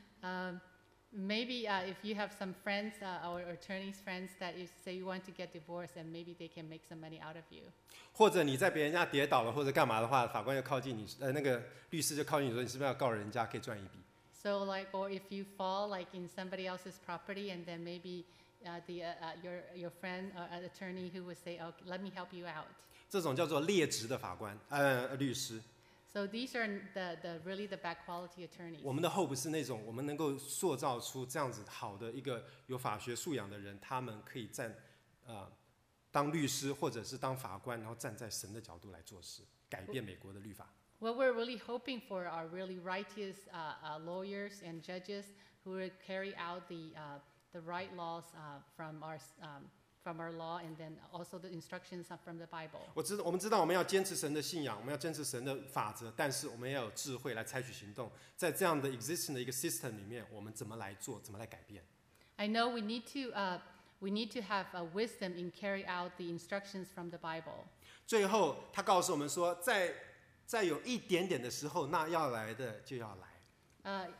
Speaker 2: Um, maybe uh, if you have some friends uh, or attorneys friends that you say you want to get divorced, and maybe they can make some money out of you.
Speaker 1: 或者你在别人家跌倒了或者干嘛的话，法官就靠近你，呃，那个律师就靠近你说，你是不是要告人家，可以赚一笔。
Speaker 2: So like, or if you fall like in somebody else's property, and then maybe uh, the uh, uh, your your friend or an attorney who would say, "Oh, let me help you out."
Speaker 1: 这种叫做劣质的法官，呃，律师。
Speaker 2: So these are the the really the bad quality attorneys.
Speaker 1: 我们的 hope 是那种我们能够塑造出这样子好的一个有法学素养的人，他们可以站，呃，当律师或者是当法官，然后站在神的角度来做事，改变美国的律法。
Speaker 2: What we're really hoping for are really righteous uh, uh, lawyers and judges who would carry out the uh, the right laws uh, from our um, from our law, and then also the instructions from the Bible.
Speaker 1: 我知道，我们知道我们要坚持神的信仰，我们要坚持神的法则，但是我们要有智慧来采取行动。在这样的 existing 的一个 system 里面，我们怎么来做，怎么来改变？
Speaker 2: I know we need to uh, we need to have a wisdom in carry out the instructions from the Bible.
Speaker 1: 最后，他告诉我们说，在在有一点点的时候，那要来的就要来，
Speaker 2: Uh,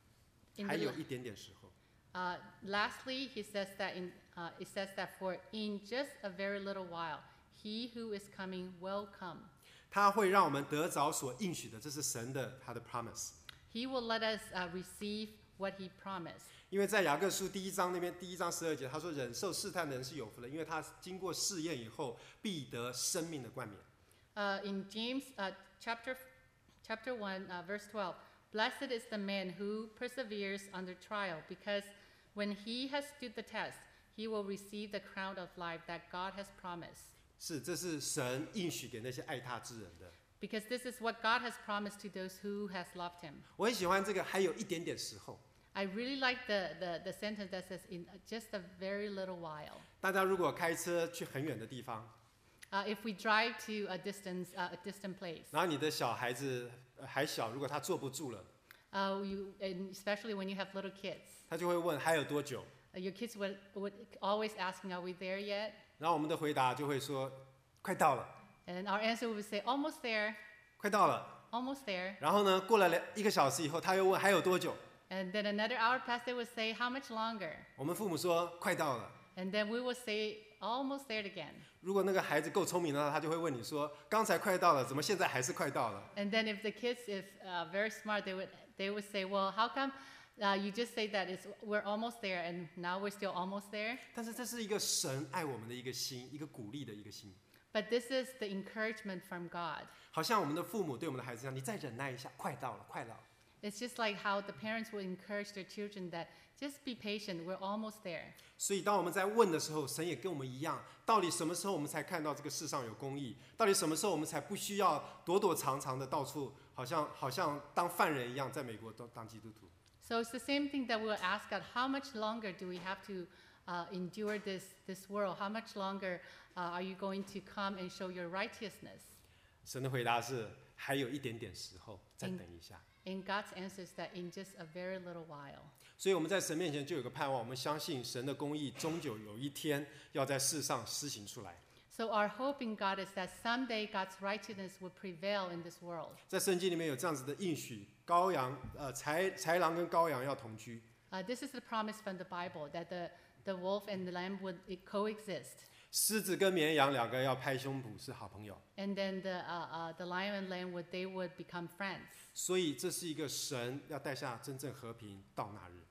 Speaker 2: in
Speaker 1: 还
Speaker 2: the,
Speaker 1: 有一点点时候。
Speaker 2: uh, lastly, he says that in uh, it says that for in just a very little while, he who is coming will come.
Speaker 1: 他会让我们得着所应许的，这是神的他的 promise。
Speaker 2: He will let us uh, receive what he promised.
Speaker 1: 因为在雅各书第一章那边，第一章十二节，他说：“忍受试探的人是有福的，因为他经过试验以后，必得生命的冠冕。”
Speaker 2: Uh, in James uh, chapter chapter one uh, verse twelve, blessed is the man who perseveres under trial, because when he has stood the test, he will receive the crown of life that God has promised.
Speaker 1: 是，这是神应许给那些爱他之人的。
Speaker 2: Because this is what God has promised to those who has loved him.
Speaker 1: 我很喜欢这个，还有一点点时候。
Speaker 2: I really like the, the, the sentence that says, in just a very little while.
Speaker 1: 大家如果开车去很远的地方，
Speaker 2: Uh, if we drive to a distance, uh, a distant place,
Speaker 1: 然后你的小孩子呃还小，如果他坐不住了，
Speaker 2: uh, you, and especially when you have little kids,
Speaker 1: 他就会问还有多久？
Speaker 2: uh, your kids would, would always asking, are we there yet?
Speaker 1: 然后我们的回答就会说快到了，
Speaker 2: And our answer would say, almost there,
Speaker 1: 快到了。
Speaker 2: almost there.
Speaker 1: 然后呢，过了两一个小时以后，他又问还有多久？
Speaker 2: And then another hour passed, they would say, how much longer?
Speaker 1: 我们父母说快到了。
Speaker 2: And then we would say, almost there again.
Speaker 1: 如果那个孩子够聪明的话，他就会问你说刚才快到了，怎么现在还是快到了？
Speaker 2: And then if the kids, if uh, very smart, they would, they would say, well, how come uh, you just say that it's, we're almost there, and now we're still almost there?
Speaker 1: 但是这是一个神爱我们的一个心，一个鼓励的一个心。
Speaker 2: But this is the encouragement from God.
Speaker 1: 好像我们的父母对我们的孩子一样，你再忍耐一下，快到了，快了。
Speaker 2: It's just like how the parents would encourage their children that just be patient, we're almost there.
Speaker 1: 所以当我们在问的时候，神也跟我们一样，到底什么时候我们才看到这个世上有公义？到底什么时候我们才不需要躲躲藏藏的到处，好像好像当犯人一样，在美国当当基督徒？
Speaker 2: So it's the same thing that we'll ask God, how much longer do we have to uh, endure this, this world? How much longer uh, are you going to come and show your righteousness?
Speaker 1: 神的回答是还有一点点时候，再等一下。
Speaker 2: And God's answer is that in just a very little while.
Speaker 1: 所以我们在神面前就有个盼望，我们相信神的公义终究有一天要在世上施行出来。
Speaker 2: So our hope in God is that someday God's righteousness will prevail in this world.
Speaker 1: 在圣经里面有这样子的应许，羔羊呃豺豺狼跟羔羊要同居。
Speaker 2: Uh, this is the promise from the Bible, that the, the wolf and the lamb would coexist.
Speaker 1: 狮子跟绵羊两个要拍胸脯是好朋友，
Speaker 2: And then the, uh, uh, the lion and lamb, would, they would become friends.
Speaker 1: 所以这是一个神要带下真正和平到那日。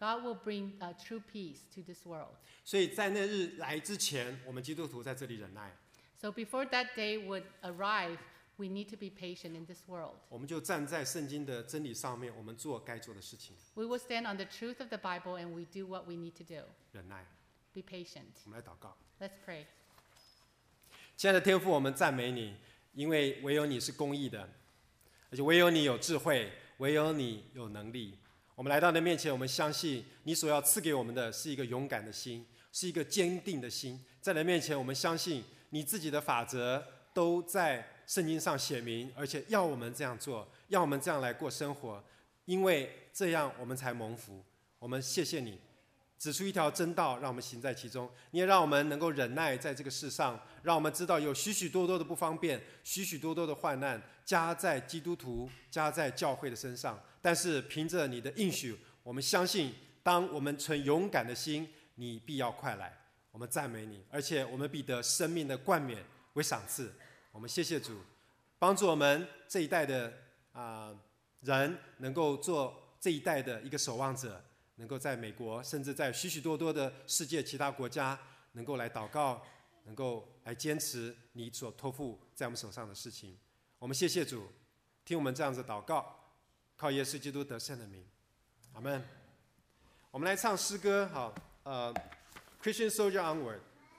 Speaker 2: God will bring uh, true peace to this world.
Speaker 1: 所以在那日来之前，我们基督徒在这里忍耐，
Speaker 2: So before that day would arrive, we need to be patient in this world.
Speaker 1: 我们就站在圣经的真理上面，我们做该做的事情，
Speaker 2: We will stand on the truth of the Bible and we do what we need to do.
Speaker 1: 忍耐。
Speaker 2: Be patient.
Speaker 1: 我们来祷告。
Speaker 2: Let's pray.
Speaker 1: 亲爱的天父，我们赞美你，因为唯有你是公义的，而且唯有你有智慧，唯有你有能力。我们来到你的面前，我们相信你所要赐给我们的是一个勇敢的心，是一个坚定的心。在你的面前，我们相信你自己的法则都在圣经上写明，而且要我们这样做，要我们这样来过生活，因为这样我们才蒙福。我们谢谢你，指出一条真道，让我们行在其中。你也让我们能够忍耐在这个世上，让我们知道有许许多多的不方便，许许多多的患难加在基督徒、加在教会的身上。但是凭着你的应许，我们相信，当我们存勇敢的心，你必要快来。我们赞美你，而且我们必得生命的冠冕为赏赐。我们谢谢主，帮助我们这一代的啊、呃、人，能够做这一代的一个守望者，能够在美国，甚至在许许多多的世界其他国家，能够来祷告，能够来坚持你所托付在我们手上的事情。我们谢谢主，听我们这样子祷告，靠耶稣基督得胜的名，阿们。我们来唱诗歌，好，呃 ，Christian Soldier Onward。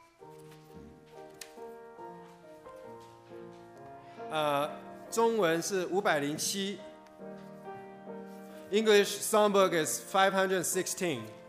Speaker 1: 呃，中文是五百零七 ，English Songbook is five hundred sixteen。